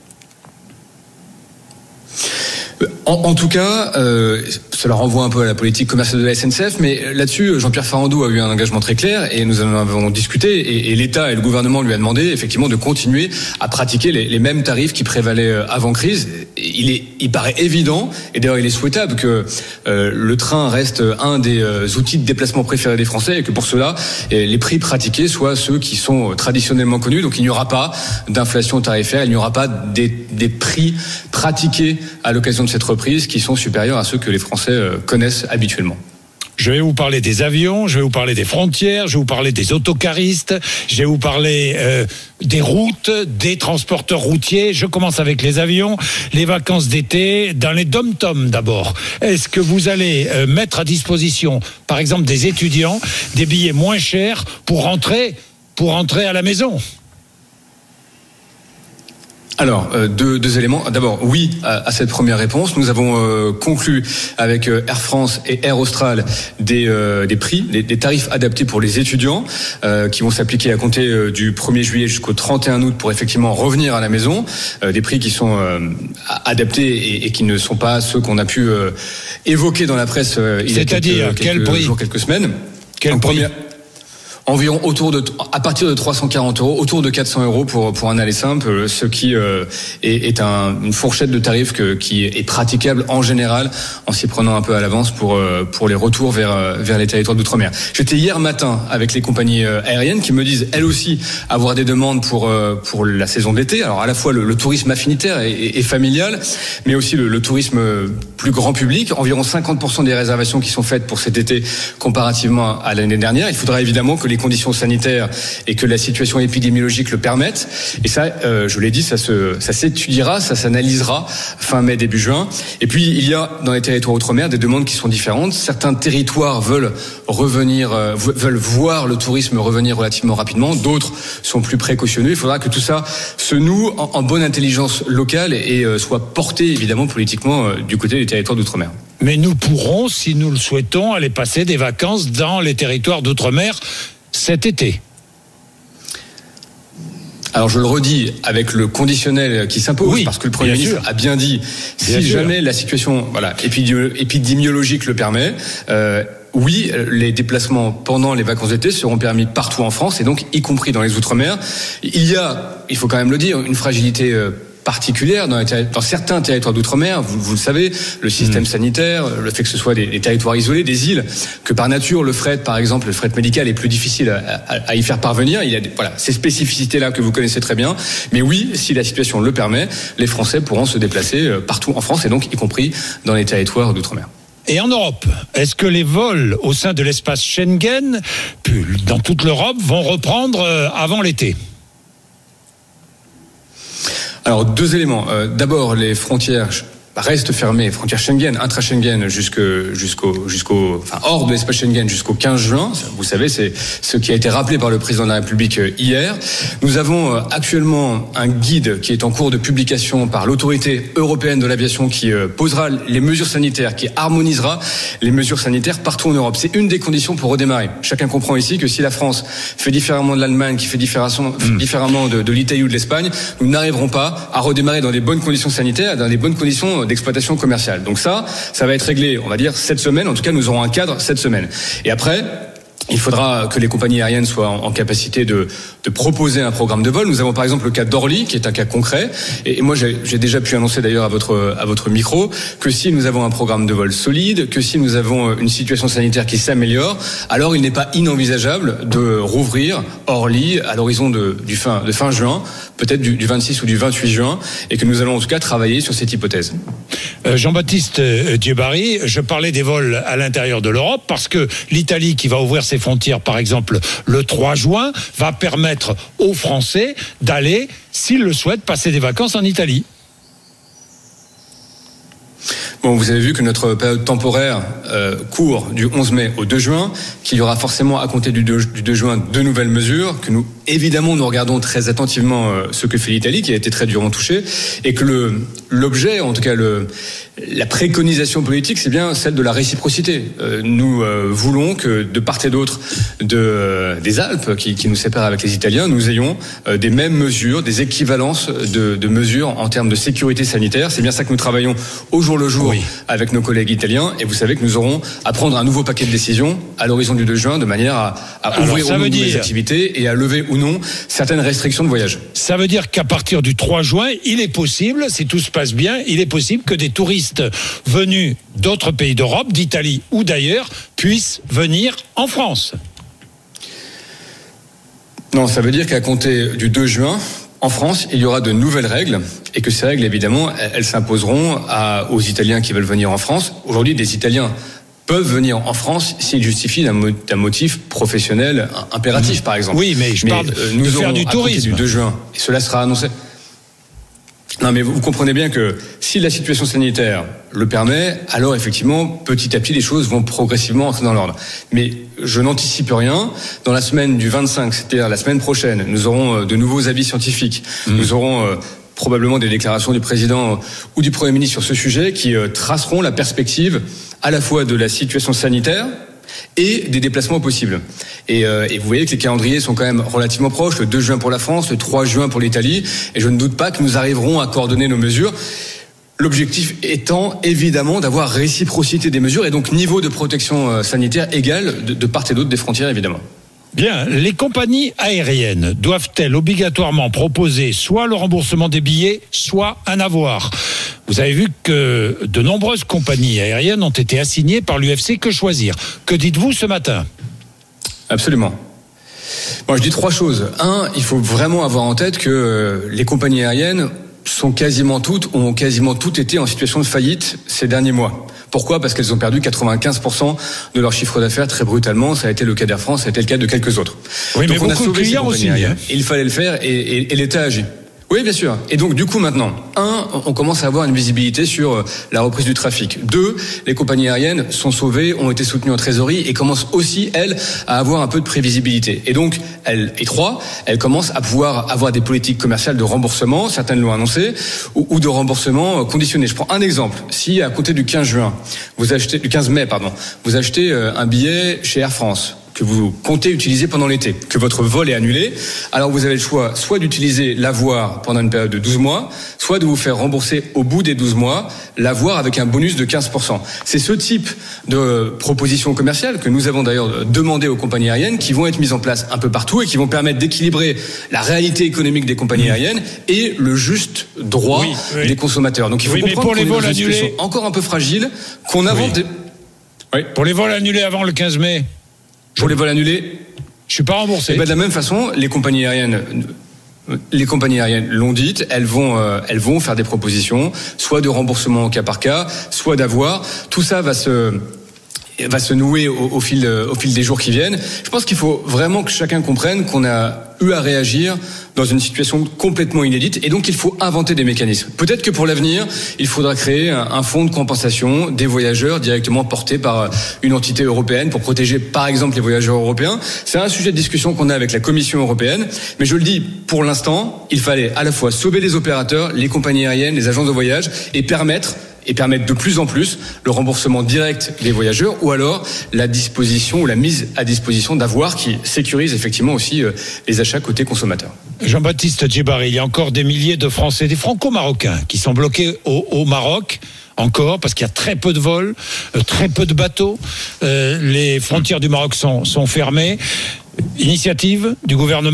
En, en tout cas, euh, cela renvoie un peu à la politique commerciale de la S N C F, mais là-dessus, Jean-Pierre Farandou a eu un engagement très clair et nous en avons discuté, et, et l'État et le gouvernement lui a demandé effectivement de continuer à pratiquer les, les mêmes tarifs qui prévalaient avant crise. Il est, il paraît évident, et d'ailleurs il est souhaitable que euh, le train reste un des euh, outils de déplacement préférés des Français, et que pour cela, eh, les prix pratiqués soient ceux qui sont traditionnellement connus. Donc il n'y aura pas d'inflation tarifaire, il n'y aura pas des, des prix pratiqués à l'occasion de cette reprise qui sont supérieurs à ceux que les Français connaissent habituellement. Je vais vous parler des avions, je vais vous parler des frontières, je vais vous parler des autocaristes, je vais vous parler euh, des routes, des transporteurs routiers. Je commence avec les avions, les vacances d'été, dans les dom-toms d'abord. Est-ce que vous allez euh, mettre à disposition, par exemple, des étudiants, des billets moins chers pour rentrer, pour rentrer à la maison ? Alors, euh, deux, deux éléments. D'abord, oui à, à cette première réponse. Nous avons euh, conclu avec euh, Air France et Air Austral des, euh, des prix, des, des tarifs adaptés pour les étudiants euh, qui vont s'appliquer à compter euh, du premier juillet jusqu'au trente et un août pour effectivement revenir à la maison. Euh, des prix qui sont euh, adaptés et, et qui ne sont pas ceux qu'on a pu euh, évoquer dans la presse euh, il y a quelques, C'est-à-dire, quelques quel prix jours, quelques semaines. Quel en prix première... Environ autour de, à partir de trois cent quarante euros, autour de quatre cents euros pour pour un aller simple, ce qui euh, est, est un, une fourchette de tarifs que, qui est praticable en général en s'y prenant un peu à l'avance pour euh, pour les retours vers vers les territoires d'outre-mer. J'étais hier matin avec les compagnies aériennes qui me disent elles aussi avoir des demandes pour euh, pour la saison d'été. Alors à la fois le, le tourisme affinitaire et, et, et familial, mais aussi le, le tourisme plus grand public. Environ cinquante pour cent des réservations qui sont faites pour cet été comparativement à l'année dernière. Il faudra évidemment que les conditions sanitaires et que la situation épidémiologique le permettent. Et ça, euh, je l'ai dit, ça se, ça s'étudiera, ça s'analysera fin mai, début juin. Et puis, il y a dans les territoires outre-mer des demandes qui sont différentes. Certains territoires veulent revenir, euh, veulent voir le tourisme revenir relativement rapidement. D'autres sont plus précautionneux. Il faudra que tout ça se noue en, en bonne intelligence locale et euh, soit porté, évidemment, politiquement euh, du côté des territoires d'outre-mer. Mais nous pourrons, si nous le souhaitons, aller passer des vacances dans les territoires d'outre-mer cet été. Alors je le redis avec le conditionnel qui s'impose, oui, parce que le Premier ministre sûr. a bien dit, bien si sûr. jamais la situation voilà, épidémiologique le permet, euh, oui, les déplacements pendant les vacances d'été seront permis partout en France, et donc y compris dans les Outre-mer. Il y a, il faut quand même le dire, une fragilité euh, particulière dans, les terri- dans certains territoires d'outre-mer, vous, vous le savez, le système mmh. sanitaire, le fait que ce soit des, des territoires isolés, des îles, que par nature le fret, par exemple, le fret médical est plus difficile à, à, à y faire parvenir. Il y a des, voilà, ces spécificités-là que vous connaissez très bien. Mais oui, si la situation le permet, les Français pourront se déplacer partout en France, et donc y compris dans les territoires d'outre-mer. Et en Europe, est-ce que les vols au sein de l'espace Schengen, dans toute l'Europe, vont reprendre avant l'été ? Alors, deux éléments. Euh, d'abord, les frontières restent fermées, frontières Schengen, intra-Schengen, jusqu'au, jusqu'au, jusqu'au, enfin, hors de l'espace Schengen jusqu'au quinze juin. Vous savez, c'est ce qui a été rappelé par le président de la République hier. Nous avons actuellement un guide qui est en cours de publication par l'autorité européenne de l'aviation qui posera les mesures sanitaires, qui harmonisera les mesures sanitaires partout en Europe. C'est une des conditions pour redémarrer. Chacun comprend ici que si la France fait différemment de l'Allemagne, qui fait différemment, mmh. différemment de, de l'Italie ou de l'Espagne, nous n'arriverons pas à redémarrer dans des bonnes conditions sanitaires, dans des bonnes conditions d'exploitation commerciale. Donc ça, ça va être réglé, on va dire, cette semaine. En tout cas, nous aurons un cadre cette semaine. Et après, il faudra que les compagnies aériennes soient en, en capacité de, de proposer un programme de vol. Nous avons par exemple le cas d'Orly, qui est un cas concret. Et, et moi, j'ai, j'ai déjà pu annoncer d'ailleurs à votre, à votre micro que si nous avons un programme de vol solide, que si nous avons une situation sanitaire qui s'améliore, alors il n'est pas inenvisageable de rouvrir Orly à l'horizon de, du fin, de fin juin, peut-être du, du vingt-six ou du vingt-huit juin, et que nous allons en tout cas travailler sur cette hypothèse. Euh, Jean-Baptiste euh, Djebbari, je parlais des vols à l'intérieur de l'Europe parce que l'Italie, qui va ouvrir ses frontières, par exemple, le trois juin, va permettre aux Français d'aller, s'ils le souhaitent, passer des vacances en Italie. Bon, vous avez vu que notre période temporaire euh, court du onze mai au deux juin, qu'il y aura forcément à compter du deux, du deux juin de nouvelles mesures, que nous, évidemment, nous regardons très attentivement euh, ce que fait l'Italie, qui a été très durement touchée, et que le, l'objet, en tout cas le, la préconisation politique, c'est bien celle de la réciprocité. Euh, nous euh, voulons que de part et d'autre de, euh, des Alpes, qui, qui nous séparent avec les Italiens, nous ayons euh, des mêmes mesures, des équivalences de, de mesures en termes de sécurité sanitaire. C'est bien ça que nous travaillons au jour le jour. Oui. Avec nos collègues italiens, et vous savez que nous aurons à prendre un nouveau paquet de décisions à l'horizon du deux juin, de manière à, à ouvrir ou non les activités et à lever ou non certaines restrictions de voyage. Ça veut dire qu'à partir du trois juin, il est possible, si tout se passe bien, il est possible que des touristes venus d'autres pays d'Europe, d'Italie ou d'ailleurs, puissent venir en France. Non, ça veut dire qu'à compter du deux juin, en France, il y aura de nouvelles règles, et que ces règles, évidemment, elles s'imposeront à, aux Italiens qui veulent venir en France. Aujourd'hui, des Italiens peuvent venir en France s'ils justifient d'un, d'un motif professionnel impératif, mmh. par exemple. Oui, mais je mais, parle euh, nous de faire du tourisme. Du deux juin, et cela sera annoncé. Non, mais vous, vous comprenez bien que si la situation sanitaire le permet, alors effectivement, petit à petit, les choses vont progressivement entrer dans l'ordre. Mais je n'anticipe rien. Dans la semaine du vingt-cinq, c'est-à-dire la semaine prochaine, nous aurons de nouveaux avis scientifiques. Mmh. Nous aurons euh, probablement des déclarations du président ou du Premier ministre sur ce sujet qui euh, traceront la perspective à la fois de la situation sanitaire et des déplacements possibles. Et, euh, et vous voyez que les calendriers sont quand même relativement proches, le deux juin pour la France, le trois juin pour l'Italie, et je ne doute pas que nous arriverons à coordonner nos mesures. L'objectif étant évidemment d'avoir réciprocité des mesures et donc niveau de protection sanitaire égal de, de part et d'autre des frontières, évidemment. Bien, les compagnies aériennes doivent-elles obligatoirement proposer soit le remboursement des billets, soit un avoir ? Vous avez vu que de nombreuses compagnies aériennes ont été assignées par l'U F C Que Choisir. Que dites-vous ce matin ? Absolument. Moi, je dis trois choses. Un, il faut vraiment avoir en tête que les compagnies aériennes sont quasiment toutes, ont quasiment toutes été en situation de faillite ces derniers mois. Pourquoi ? Parce qu'elles ont perdu quatre-vingt-quinze pour cent de leur chiffre d'affaires très brutalement. Ça a été le cas d'Air France, ça a été le cas de quelques autres. Oui, donc mais on a beaucoup sauvé de ces clients compagnies aussi. aériennes. Hein. Il fallait le faire et, et, et l'État agit. Oui, bien sûr. Et donc, du coup, maintenant, un, on commence à avoir une visibilité sur la reprise du trafic. Deux, les compagnies aériennes sont sauvées, ont été soutenues en trésorerie et commencent aussi, elles, à avoir un peu de prévisibilité. Et donc, elles, et trois, elles commencent à pouvoir avoir des politiques commerciales de remboursement, certaines l'ont annoncé, ou, ou de remboursement conditionné. Je prends un exemple. Si, à compter du quinze juin, vous achetez, du quinze mai, pardon, vous achetez un billet chez Air France, que vous comptez utiliser pendant l'été, que votre vol est annulé, alors vous avez le choix soit d'utiliser l'avoir pendant une période de douze mois, soit de vous faire rembourser au bout des douze mois l'avoir avec un bonus de quinze pour cent. C'est ce type de propositions commerciales que nous avons d'ailleurs demandé aux compagnies aériennes qui vont être mises en place un peu partout et qui vont permettre d'équilibrer la réalité économique des compagnies aériennes et le juste droit oui, oui. des consommateurs. Donc il faut oui, comprendre qu'on est dans une situation encore un peu fragile, qu'on avance... Oui. Des... Oui. Pour les vols annulés avant le quinze mai. Pour les vols annulés, je suis pas remboursé. Et ben de la même façon, les compagnies aériennes, les compagnies aériennes l'ont dit, elles vont, euh, elles vont faire des propositions, soit de remboursement au cas par cas, soit d'avoir. Tout ça va se va se nouer au, au fil au fil des jours qui viennent. Je pense qu'il faut vraiment que chacun comprenne qu'on a eu à réagir dans une situation complètement inédite et donc il faut inventer des mécanismes. Peut-être que pour l'avenir, il faudra créer un, un fonds de compensation des voyageurs directement porté par une entité européenne pour protéger par exemple les voyageurs européens. C'est un sujet de discussion qu'on a avec la Commission européenne, mais je le dis, pour l'instant, il fallait à la fois sauver les opérateurs, les compagnies aériennes, les agences de voyage et permettre et permettre de plus en plus le remboursement direct des voyageurs ou alors la disposition ou la mise à disposition d'avoirs qui sécurise effectivement aussi les achats côté consommateurs. Jean-Baptiste Djebari, il y a encore des milliers de Français, des Franco-Marocains qui sont bloqués au, au Maroc. Encore, parce qu'il y a très peu de vols, euh, très peu de bateaux. Euh, les frontières du Maroc sont, sont fermées. Initiative du gouvernement ?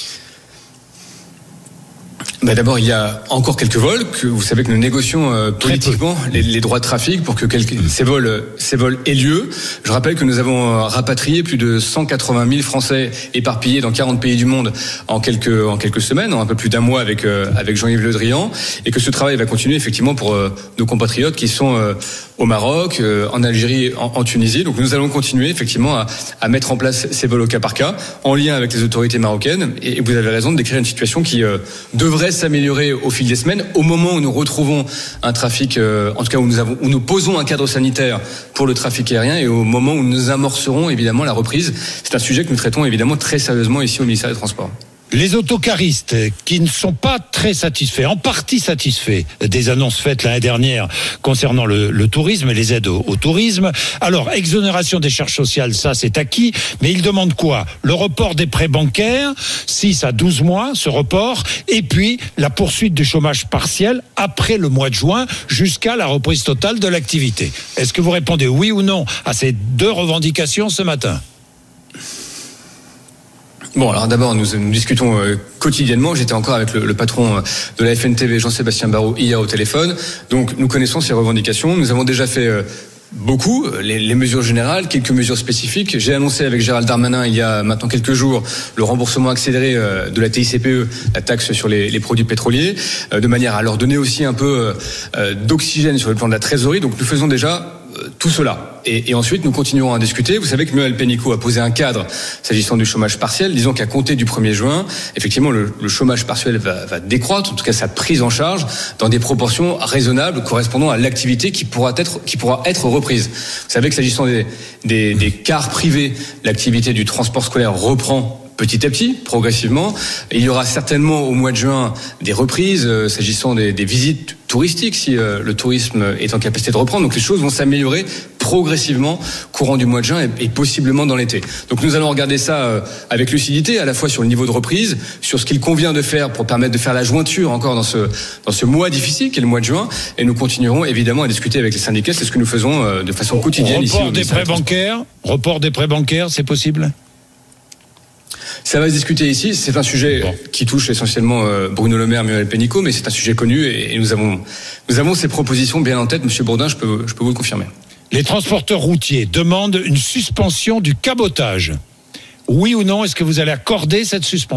Bah d'abord, il y a encore quelques vols que vous savez que nous négocions euh, politiquement les, les droits de trafic pour que quelques, ces vols, ces vols aient lieu. Je rappelle que nous avons rapatrié plus de cent quatre-vingt mille Français éparpillés dans quarante pays du monde en quelques en quelques semaines, en un peu plus d'un mois avec euh, avec Jean-Yves Le Drian, et que ce travail va continuer effectivement pour euh, nos compatriotes qui sont euh, au Maroc, euh, en Algérie, en, en Tunisie. Donc nous allons continuer effectivement à, à mettre en place ces vols au cas par cas, en lien avec les autorités marocaines. Et, et vous avez raison de décrire une situation qui euh, devrait s'améliorer au fil des semaines, au moment où nous retrouvons un trafic, euh, en tout cas où nous avons, où nous posons un cadre sanitaire pour le trafic aérien et au moment où nous amorcerons évidemment la reprise. C'est un sujet que nous traitons évidemment très sérieusement ici au ministère des Transports. Les autocaristes qui ne sont pas très satisfaits, en partie satisfaits des annonces faites l'année dernière concernant le, le tourisme et les aides au, au tourisme. Alors, exonération des charges sociales, ça c'est acquis, mais ils demandent quoi ? Le report des prêts bancaires, six à douze mois, ce report, et puis la poursuite du chômage partiel après le mois de juin jusqu'à la reprise totale de l'activité. Est-ce que vous répondez oui ou non à ces deux revendications ce matin ? Bon, alors d'abord, nous, nous discutons euh, quotidiennement. J'étais encore avec le, le patron de la F N T V, Jean-Sébastien Barrault, hier au téléphone. Donc, nous connaissons ces revendications. Nous avons déjà fait euh, beaucoup, les, les mesures générales, quelques mesures spécifiques. J'ai annoncé avec Gérald Darmanin, il y a maintenant quelques jours, le remboursement accéléré euh, de la T I C P E, la taxe sur les, les produits pétroliers, euh, de manière à leur donner aussi un peu euh, d'oxygène sur le plan de la trésorerie. Donc, nous faisons déjà tout cela. Et, et ensuite, nous continuerons à discuter. Vous savez que Muriel Pénicaud a posé un cadre s'agissant du chômage partiel. Disons qu'à compter du premier juin, effectivement, le, le chômage partiel va, va décroître, en tout cas sa prise en charge, dans des proportions raisonnables correspondant à l'activité qui pourra être, qui pourra être reprise. Vous savez que s'agissant des, des, des cars privés, l'activité du transport scolaire reprend petit à petit, progressivement. Il y aura certainement au mois de juin des reprises euh, s'agissant des, des visites touristiques si euh, le tourisme est en capacité de reprendre. Donc les choses vont s'améliorer progressivement courant du mois de juin et, et possiblement dans l'été. Donc nous allons regarder ça euh, avec lucidité, à la fois sur le niveau de reprise, sur ce qu'il convient de faire pour permettre de faire la jointure encore dans ce dans ce mois difficile qu'est le mois de juin. Et nous continuerons évidemment à discuter avec les syndicats. C'est ce que nous faisons euh, de façon quotidienne report ici. Report des prêts bancaires, report des prêts bancaires, c'est possible ? Ça va se discuter ici. C'est un sujet bon. qui touche essentiellement Bruno Le Maire, Muriel Pénicaud, mais c'est un sujet connu et nous avons, nous avons ces propositions bien en tête. Monsieur Bourdin, je peux, je peux vous le confirmer. Les transporteurs routiers demandent une suspension du cabotage. Oui ou non, est-ce que vous allez accorder cette suspension ?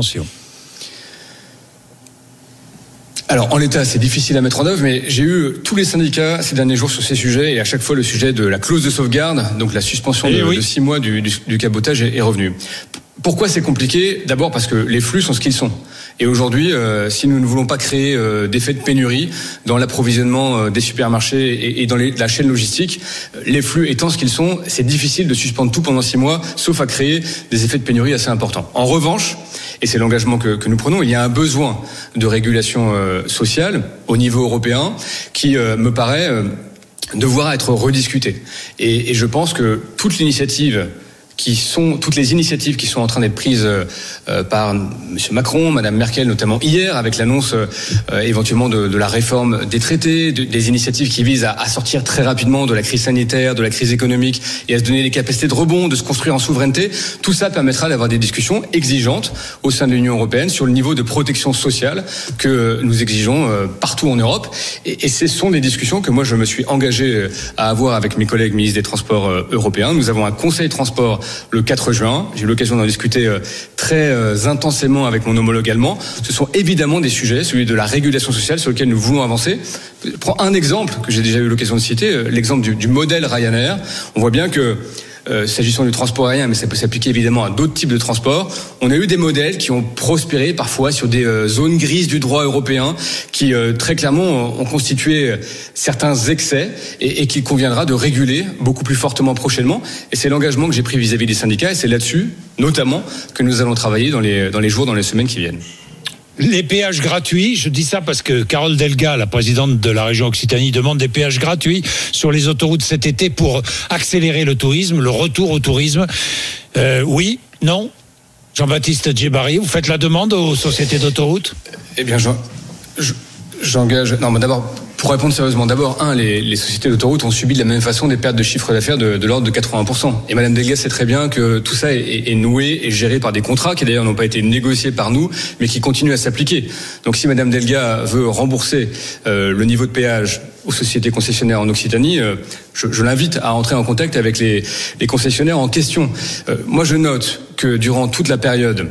Alors, en l'état, c'est difficile à mettre en œuvre, mais j'ai eu tous les syndicats ces derniers jours sur ces sujets, et à chaque fois, le sujet de la clause de sauvegarde, donc la suspension de, oui. de six mois du, du, du cabotage est, est revenu. Pourquoi c'est compliqué ? D'abord parce que les flux sont ce qu'ils sont. Et aujourd'hui, euh, si nous ne voulons pas créer euh, d'effets de pénurie dans l'approvisionnement euh, des supermarchés et, et dans les, la chaîne logistique, les flux étant ce qu'ils sont, c'est difficile de suspendre tout pendant six mois, sauf à créer des effets de pénurie assez importants. En revanche, et c'est l'engagement que, que nous prenons, il y a un besoin de régulation euh, sociale au niveau européen qui euh, me paraît euh, devoir être rediscuté. Et, et je pense que toute l'initiative qui sont toutes les initiatives qui sont en train d'être prises euh, par Monsieur Macron, Madame Merkel, notamment hier, avec l'annonce euh, éventuellement de, de la réforme des traités, de, des initiatives qui visent à, à sortir très rapidement de la crise sanitaire, de la crise économique et à se donner les capacités de rebond, de se construire en souveraineté. Tout ça permettra d'avoir des discussions exigeantes au sein de l'Union européenne sur le niveau de protection sociale que nous exigeons euh, partout en Europe. Et, et ce sont des discussions que moi je me suis engagé à avoir avec mes collègues ministres des Transports euh, européens. Nous avons un Conseil transport le quatre juin. J'ai eu l'occasion d'en discuter très intensément avec mon homologue allemand. Ce sont évidemment des sujets, celui de la régulation sociale sur lequel nous voulons avancer. Je prends un exemple que j'ai déjà eu l'occasion de citer, l'exemple du, du modèle Ryanair. On voit bien que Euh, s'agissant du transport aérien, mais ça peut s'appliquer évidemment à d'autres types de transports. On a eu des modèles qui ont prospéré parfois sur des euh, zones grises du droit européen qui euh, très clairement ont, ont constitué certains excès et, et qu'il conviendra de réguler beaucoup plus fortement prochainement. Et c'est l'engagement que j'ai pris vis-à-vis des syndicats et c'est là-dessus, notamment, que nous allons travailler dans les, dans les jours, dans les semaines qui viennent. Les péages gratuits, je dis ça parce que Carole Delga, la présidente de la région Occitanie, demande des péages gratuits sur les autoroutes cet été pour accélérer le tourisme, le retour au tourisme. Euh, oui, non ? Jean-Baptiste Djebari, vous faites la demande aux sociétés d'autoroutes ? Eh bien, je, je, j'engage... Non, mais d'abord... Pour répondre sérieusement, d'abord, un, les, les sociétés d'autoroutes ont subi de la même façon des pertes de chiffre d'affaires de, de l'ordre de quatre-vingts pour cent. Et Madame Delga sait très bien que tout ça est, est, est noué et géré par des contrats qui d'ailleurs n'ont pas été négociés par nous, mais qui continuent à s'appliquer. Donc si Madame Delga veut rembourser euh, le niveau de péage aux sociétés concessionnaires en Occitanie, euh, je, je l'invite à entrer en contact avec les, les concessionnaires en question. Euh, moi, je note que durant toute la période,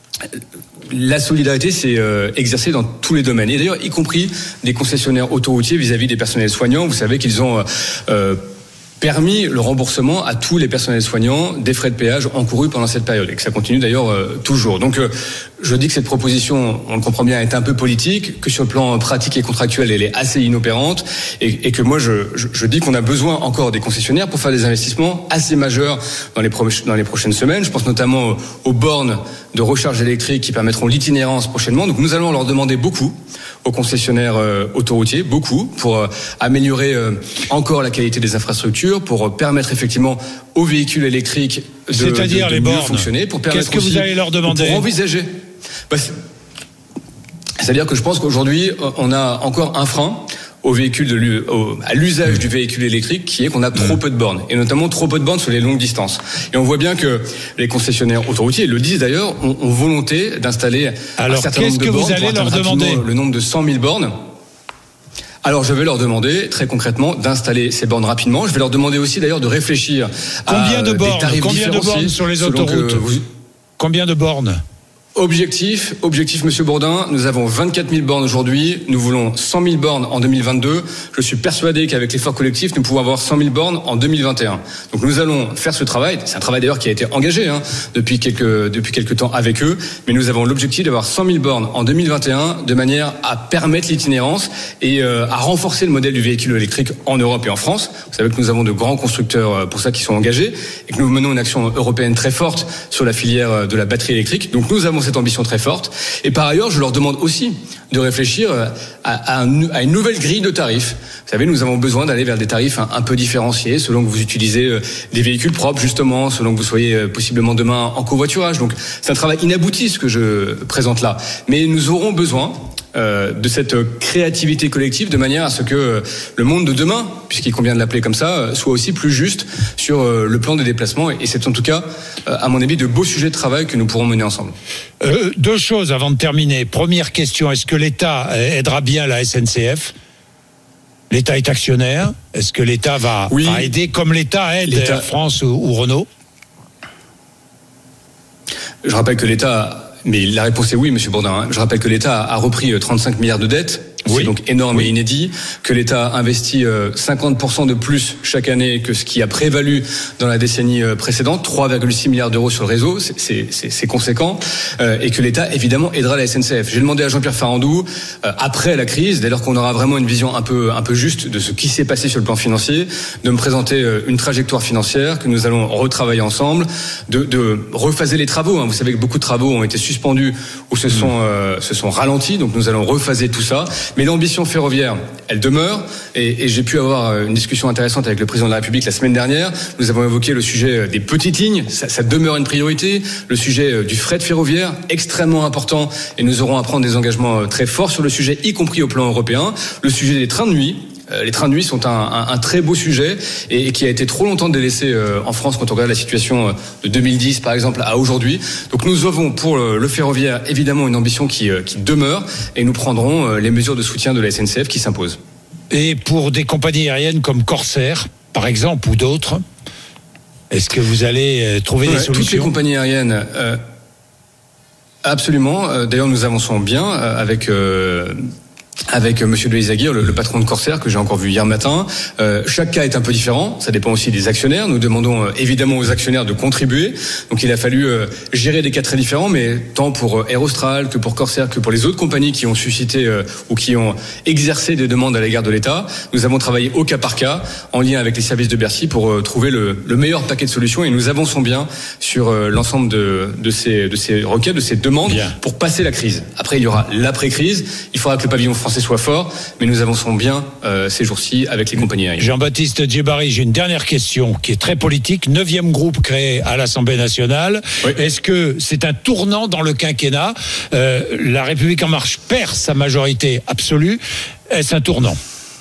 la solidarité s'est euh, exercée dans tous les domaines. Et d'ailleurs, y compris des concessionnaires autoroutiers vis-à-vis des personnels soignants. Vous savez qu'ils ont euh, euh, permis le remboursement à tous les personnels soignants des frais de péage encourus pendant cette période. Et que ça continue d'ailleurs euh, toujours. Donc, euh, je dis que cette proposition, on le comprend bien, est un peu politique, que sur le plan pratique et contractuel, elle est assez inopérante, et, et que moi, je, je, je dis qu'on a besoin encore des concessionnaires pour faire des investissements assez majeurs dans les, pro- dans les prochaines semaines. Je pense notamment aux, aux bornes de recharge électrique qui permettront l'itinérance prochainement. Donc nous allons leur demander beaucoup aux concessionnaires euh, autoroutiers, beaucoup, pour euh, améliorer euh, encore la qualité des infrastructures, pour euh, permettre effectivement aux véhicules électriques de, C'est-à-dire de, de les mieux bornes. fonctionner. Pour permettre Qu'est-ce que vous allez leur demander ? Pour envisager. Bah, c'est-à-dire que je pense qu'aujourd'hui, on a encore un frein au véhicule de, au, à l'usage du véhicule électrique, qui est qu'on a trop peu de bornes, et notamment trop peu de bornes sur les longues distances. Et on voit bien que les concessionnaires autoroutiers, ils le disent d'ailleurs, ont, ont volonté d'installer Alors, un certain nombre de bornes. Alors, bornes qu'est-ce que vous allez leur demander ? Le nombre de cent mille bornes. Alors, je vais leur demander, très concrètement, d'installer ces bornes rapidement. Je vais leur demander aussi, d'ailleurs, de réfléchir Combien à de bornes, des tarifs combien de bornes sur les autoroutes vous... Combien de bornes ? Objectif, objectif, Monsieur Bourdin, nous avons vingt-quatre mille bornes aujourd'hui, nous voulons cent mille bornes en deux mille vingt-deux. Je suis persuadé qu'avec l'effort collectif, nous pouvons avoir cent mille bornes en deux mille vingt et un. Donc nous allons faire ce travail, c'est un travail d'ailleurs qui a été engagé hein, depuis quelques depuis quelques temps avec eux, mais nous avons l'objectif d'avoir cent mille bornes en deux mille vingt et un, de manière à permettre l'itinérance et euh, à renforcer le modèle du véhicule électrique en Europe et en France. Vous savez que nous avons de grands constructeurs pour ça qui sont engagés et que nous menons une action européenne très forte sur la filière de la batterie électrique. Donc nous avons cette ambition très forte. Et par ailleurs, je leur demande aussi de réfléchir à, à, un, à une nouvelle grille de tarifs. Vous savez, nous avons besoin d'aller vers des tarifs un, un peu différenciés, selon que vous utilisez des véhicules propres, justement, selon que vous soyez possiblement demain en covoiturage. Donc, c'est un travail inabouti, ce que je présente là. Mais nous aurons besoin euh, de cette créativité collective de manière à ce que euh, le monde de demain, puisqu'il convient de l'appeler comme ça, euh, soit aussi plus juste sur euh, le plan des déplacements. Et, et c'est en tout cas, euh, à mon avis, de beaux sujets de travail que nous pourrons mener ensemble. Euh, deux choses avant de terminer. Première question, est-ce que l'État aidera bien la S N C F ? L'État est actionnaire. Est-ce que l'État va, oui. va aider comme l'État aide l'État... Air France ou, ou Renault ? Je rappelle que l'État, mais la réponse est oui, Monsieur Bourdin. Hein. Je rappelle que l'État a repris trente-cinq milliards de dettes. Oui. C'est donc énorme oui. et inédit, que l'État investit cinquante pour cent de plus chaque année que ce qui a prévalu dans la décennie précédente, trois virgule six milliards d'euros sur le réseau, c'est, c'est, c'est, c'est conséquent, euh, et que l'État évidemment aidera la S N C F. J'ai demandé à Jean-Pierre Farandou, euh, après la crise, dès lors qu'on aura vraiment une vision un peu, un peu juste de ce qui s'est passé sur le plan financier, de me présenter une trajectoire financière que nous allons retravailler ensemble, de, de rephaser les travaux. Hein. Vous savez que beaucoup de travaux ont été suspendus ou se sont, euh, se sont ralentis, donc nous allons rephaser tout ça. Mais l'ambition ferroviaire, elle demeure, et, et j'ai pu avoir une discussion intéressante avec le président de la République la semaine dernière. Nous avons évoqué le sujet des petites lignes, ça, ça demeure une priorité, le sujet du fret ferroviaire, extrêmement important, et nous aurons à prendre des engagements très forts sur le sujet, y compris au plan européen, le sujet des trains de nuit. Les trains de nuit sont un, un, un très beau sujet et, et qui a été trop longtemps délaissé euh, en France quand on regarde la situation de deux mille dix par exemple à aujourd'hui. Donc nous avons pour le, le ferroviaire évidemment une ambition qui, euh, qui demeure et nous prendrons euh, les mesures de soutien de la S N C F qui s'imposent. Et pour des compagnies aériennes comme Corsair par exemple ou d'autres, est-ce que vous allez euh, trouver ouais, des solutions ? Toutes les compagnies aériennes, euh, absolument. Euh, d'ailleurs nous avançons bien euh, avec... Euh, avec Monsieur de Lizaguirre, le, le patron de Corsair, que j'ai encore vu hier matin. Euh, chaque cas est un peu différent, ça dépend aussi des actionnaires. Nous demandons euh, évidemment aux actionnaires de contribuer. Donc il a fallu euh, gérer des cas très différents, mais tant pour euh, Air Austral que pour Corsair, que pour les autres compagnies qui ont suscité euh, ou qui ont exercé des demandes à l'égard de l'État. Nous avons travaillé au cas par cas, en lien avec les services de Bercy, pour euh, trouver le, le meilleur paquet de solutions. Et nous avançons bien sur euh, l'ensemble de, de, ces, de ces requêtes, de ces demandes, bien. Pour passer la crise. Après, il y aura l'après-crise. Il faudra que le pavillon français soit fort, mais nous avançons bien euh, ces jours-ci avec les compagnies aériennes. Jean-Baptiste Djebari, j'ai une dernière question qui est très politique. Neuvième groupe créé à l'Assemblée nationale. Oui. Est-ce que c'est un tournant dans le quinquennat ? euh, La République en marche perd sa majorité absolue. Est-ce un tournant ?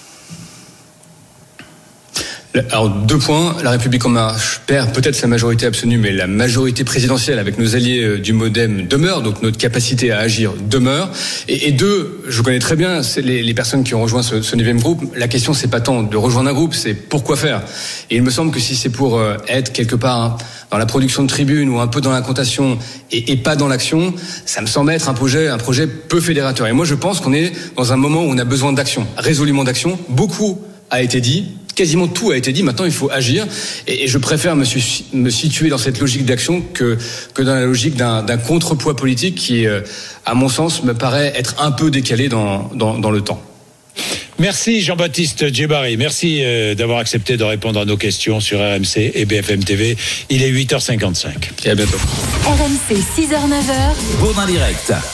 Alors deux points, la République en marche perd peut-être sa majorité absolue, mais la majorité présidentielle avec nos alliés du MoDem demeure, donc notre capacité à agir demeure. Et, et deux, je connais très bien les, les personnes qui ont rejoint ce, ce neuvième groupe. La question c'est pas tant de rejoindre un groupe, c'est pourquoi faire. Et il me semble que si c'est pour être quelque part hein, dans la production de tribunes ou un peu dans la contation et, et pas dans l'action, ça me semble être un projet, un projet peu fédérateur. Et moi je pense qu'on est dans un moment où on a besoin d'action, résolument d'action. Beaucoup a été dit. Quasiment tout a été dit, maintenant il faut agir et, et je préfère me, me situer dans cette logique d'action que, que dans la logique d'un, d'un contrepoids politique qui, euh, à mon sens, me paraît être un peu décalé dans, dans, dans le temps. Merci Jean-Baptiste Djebari, merci euh, d'avoir accepté de répondre à nos questions sur R M C et B F M T V. Il est huit heures cinquante-cinq. Et à bientôt. R M C six heures neuf heures. Bourdin Direct.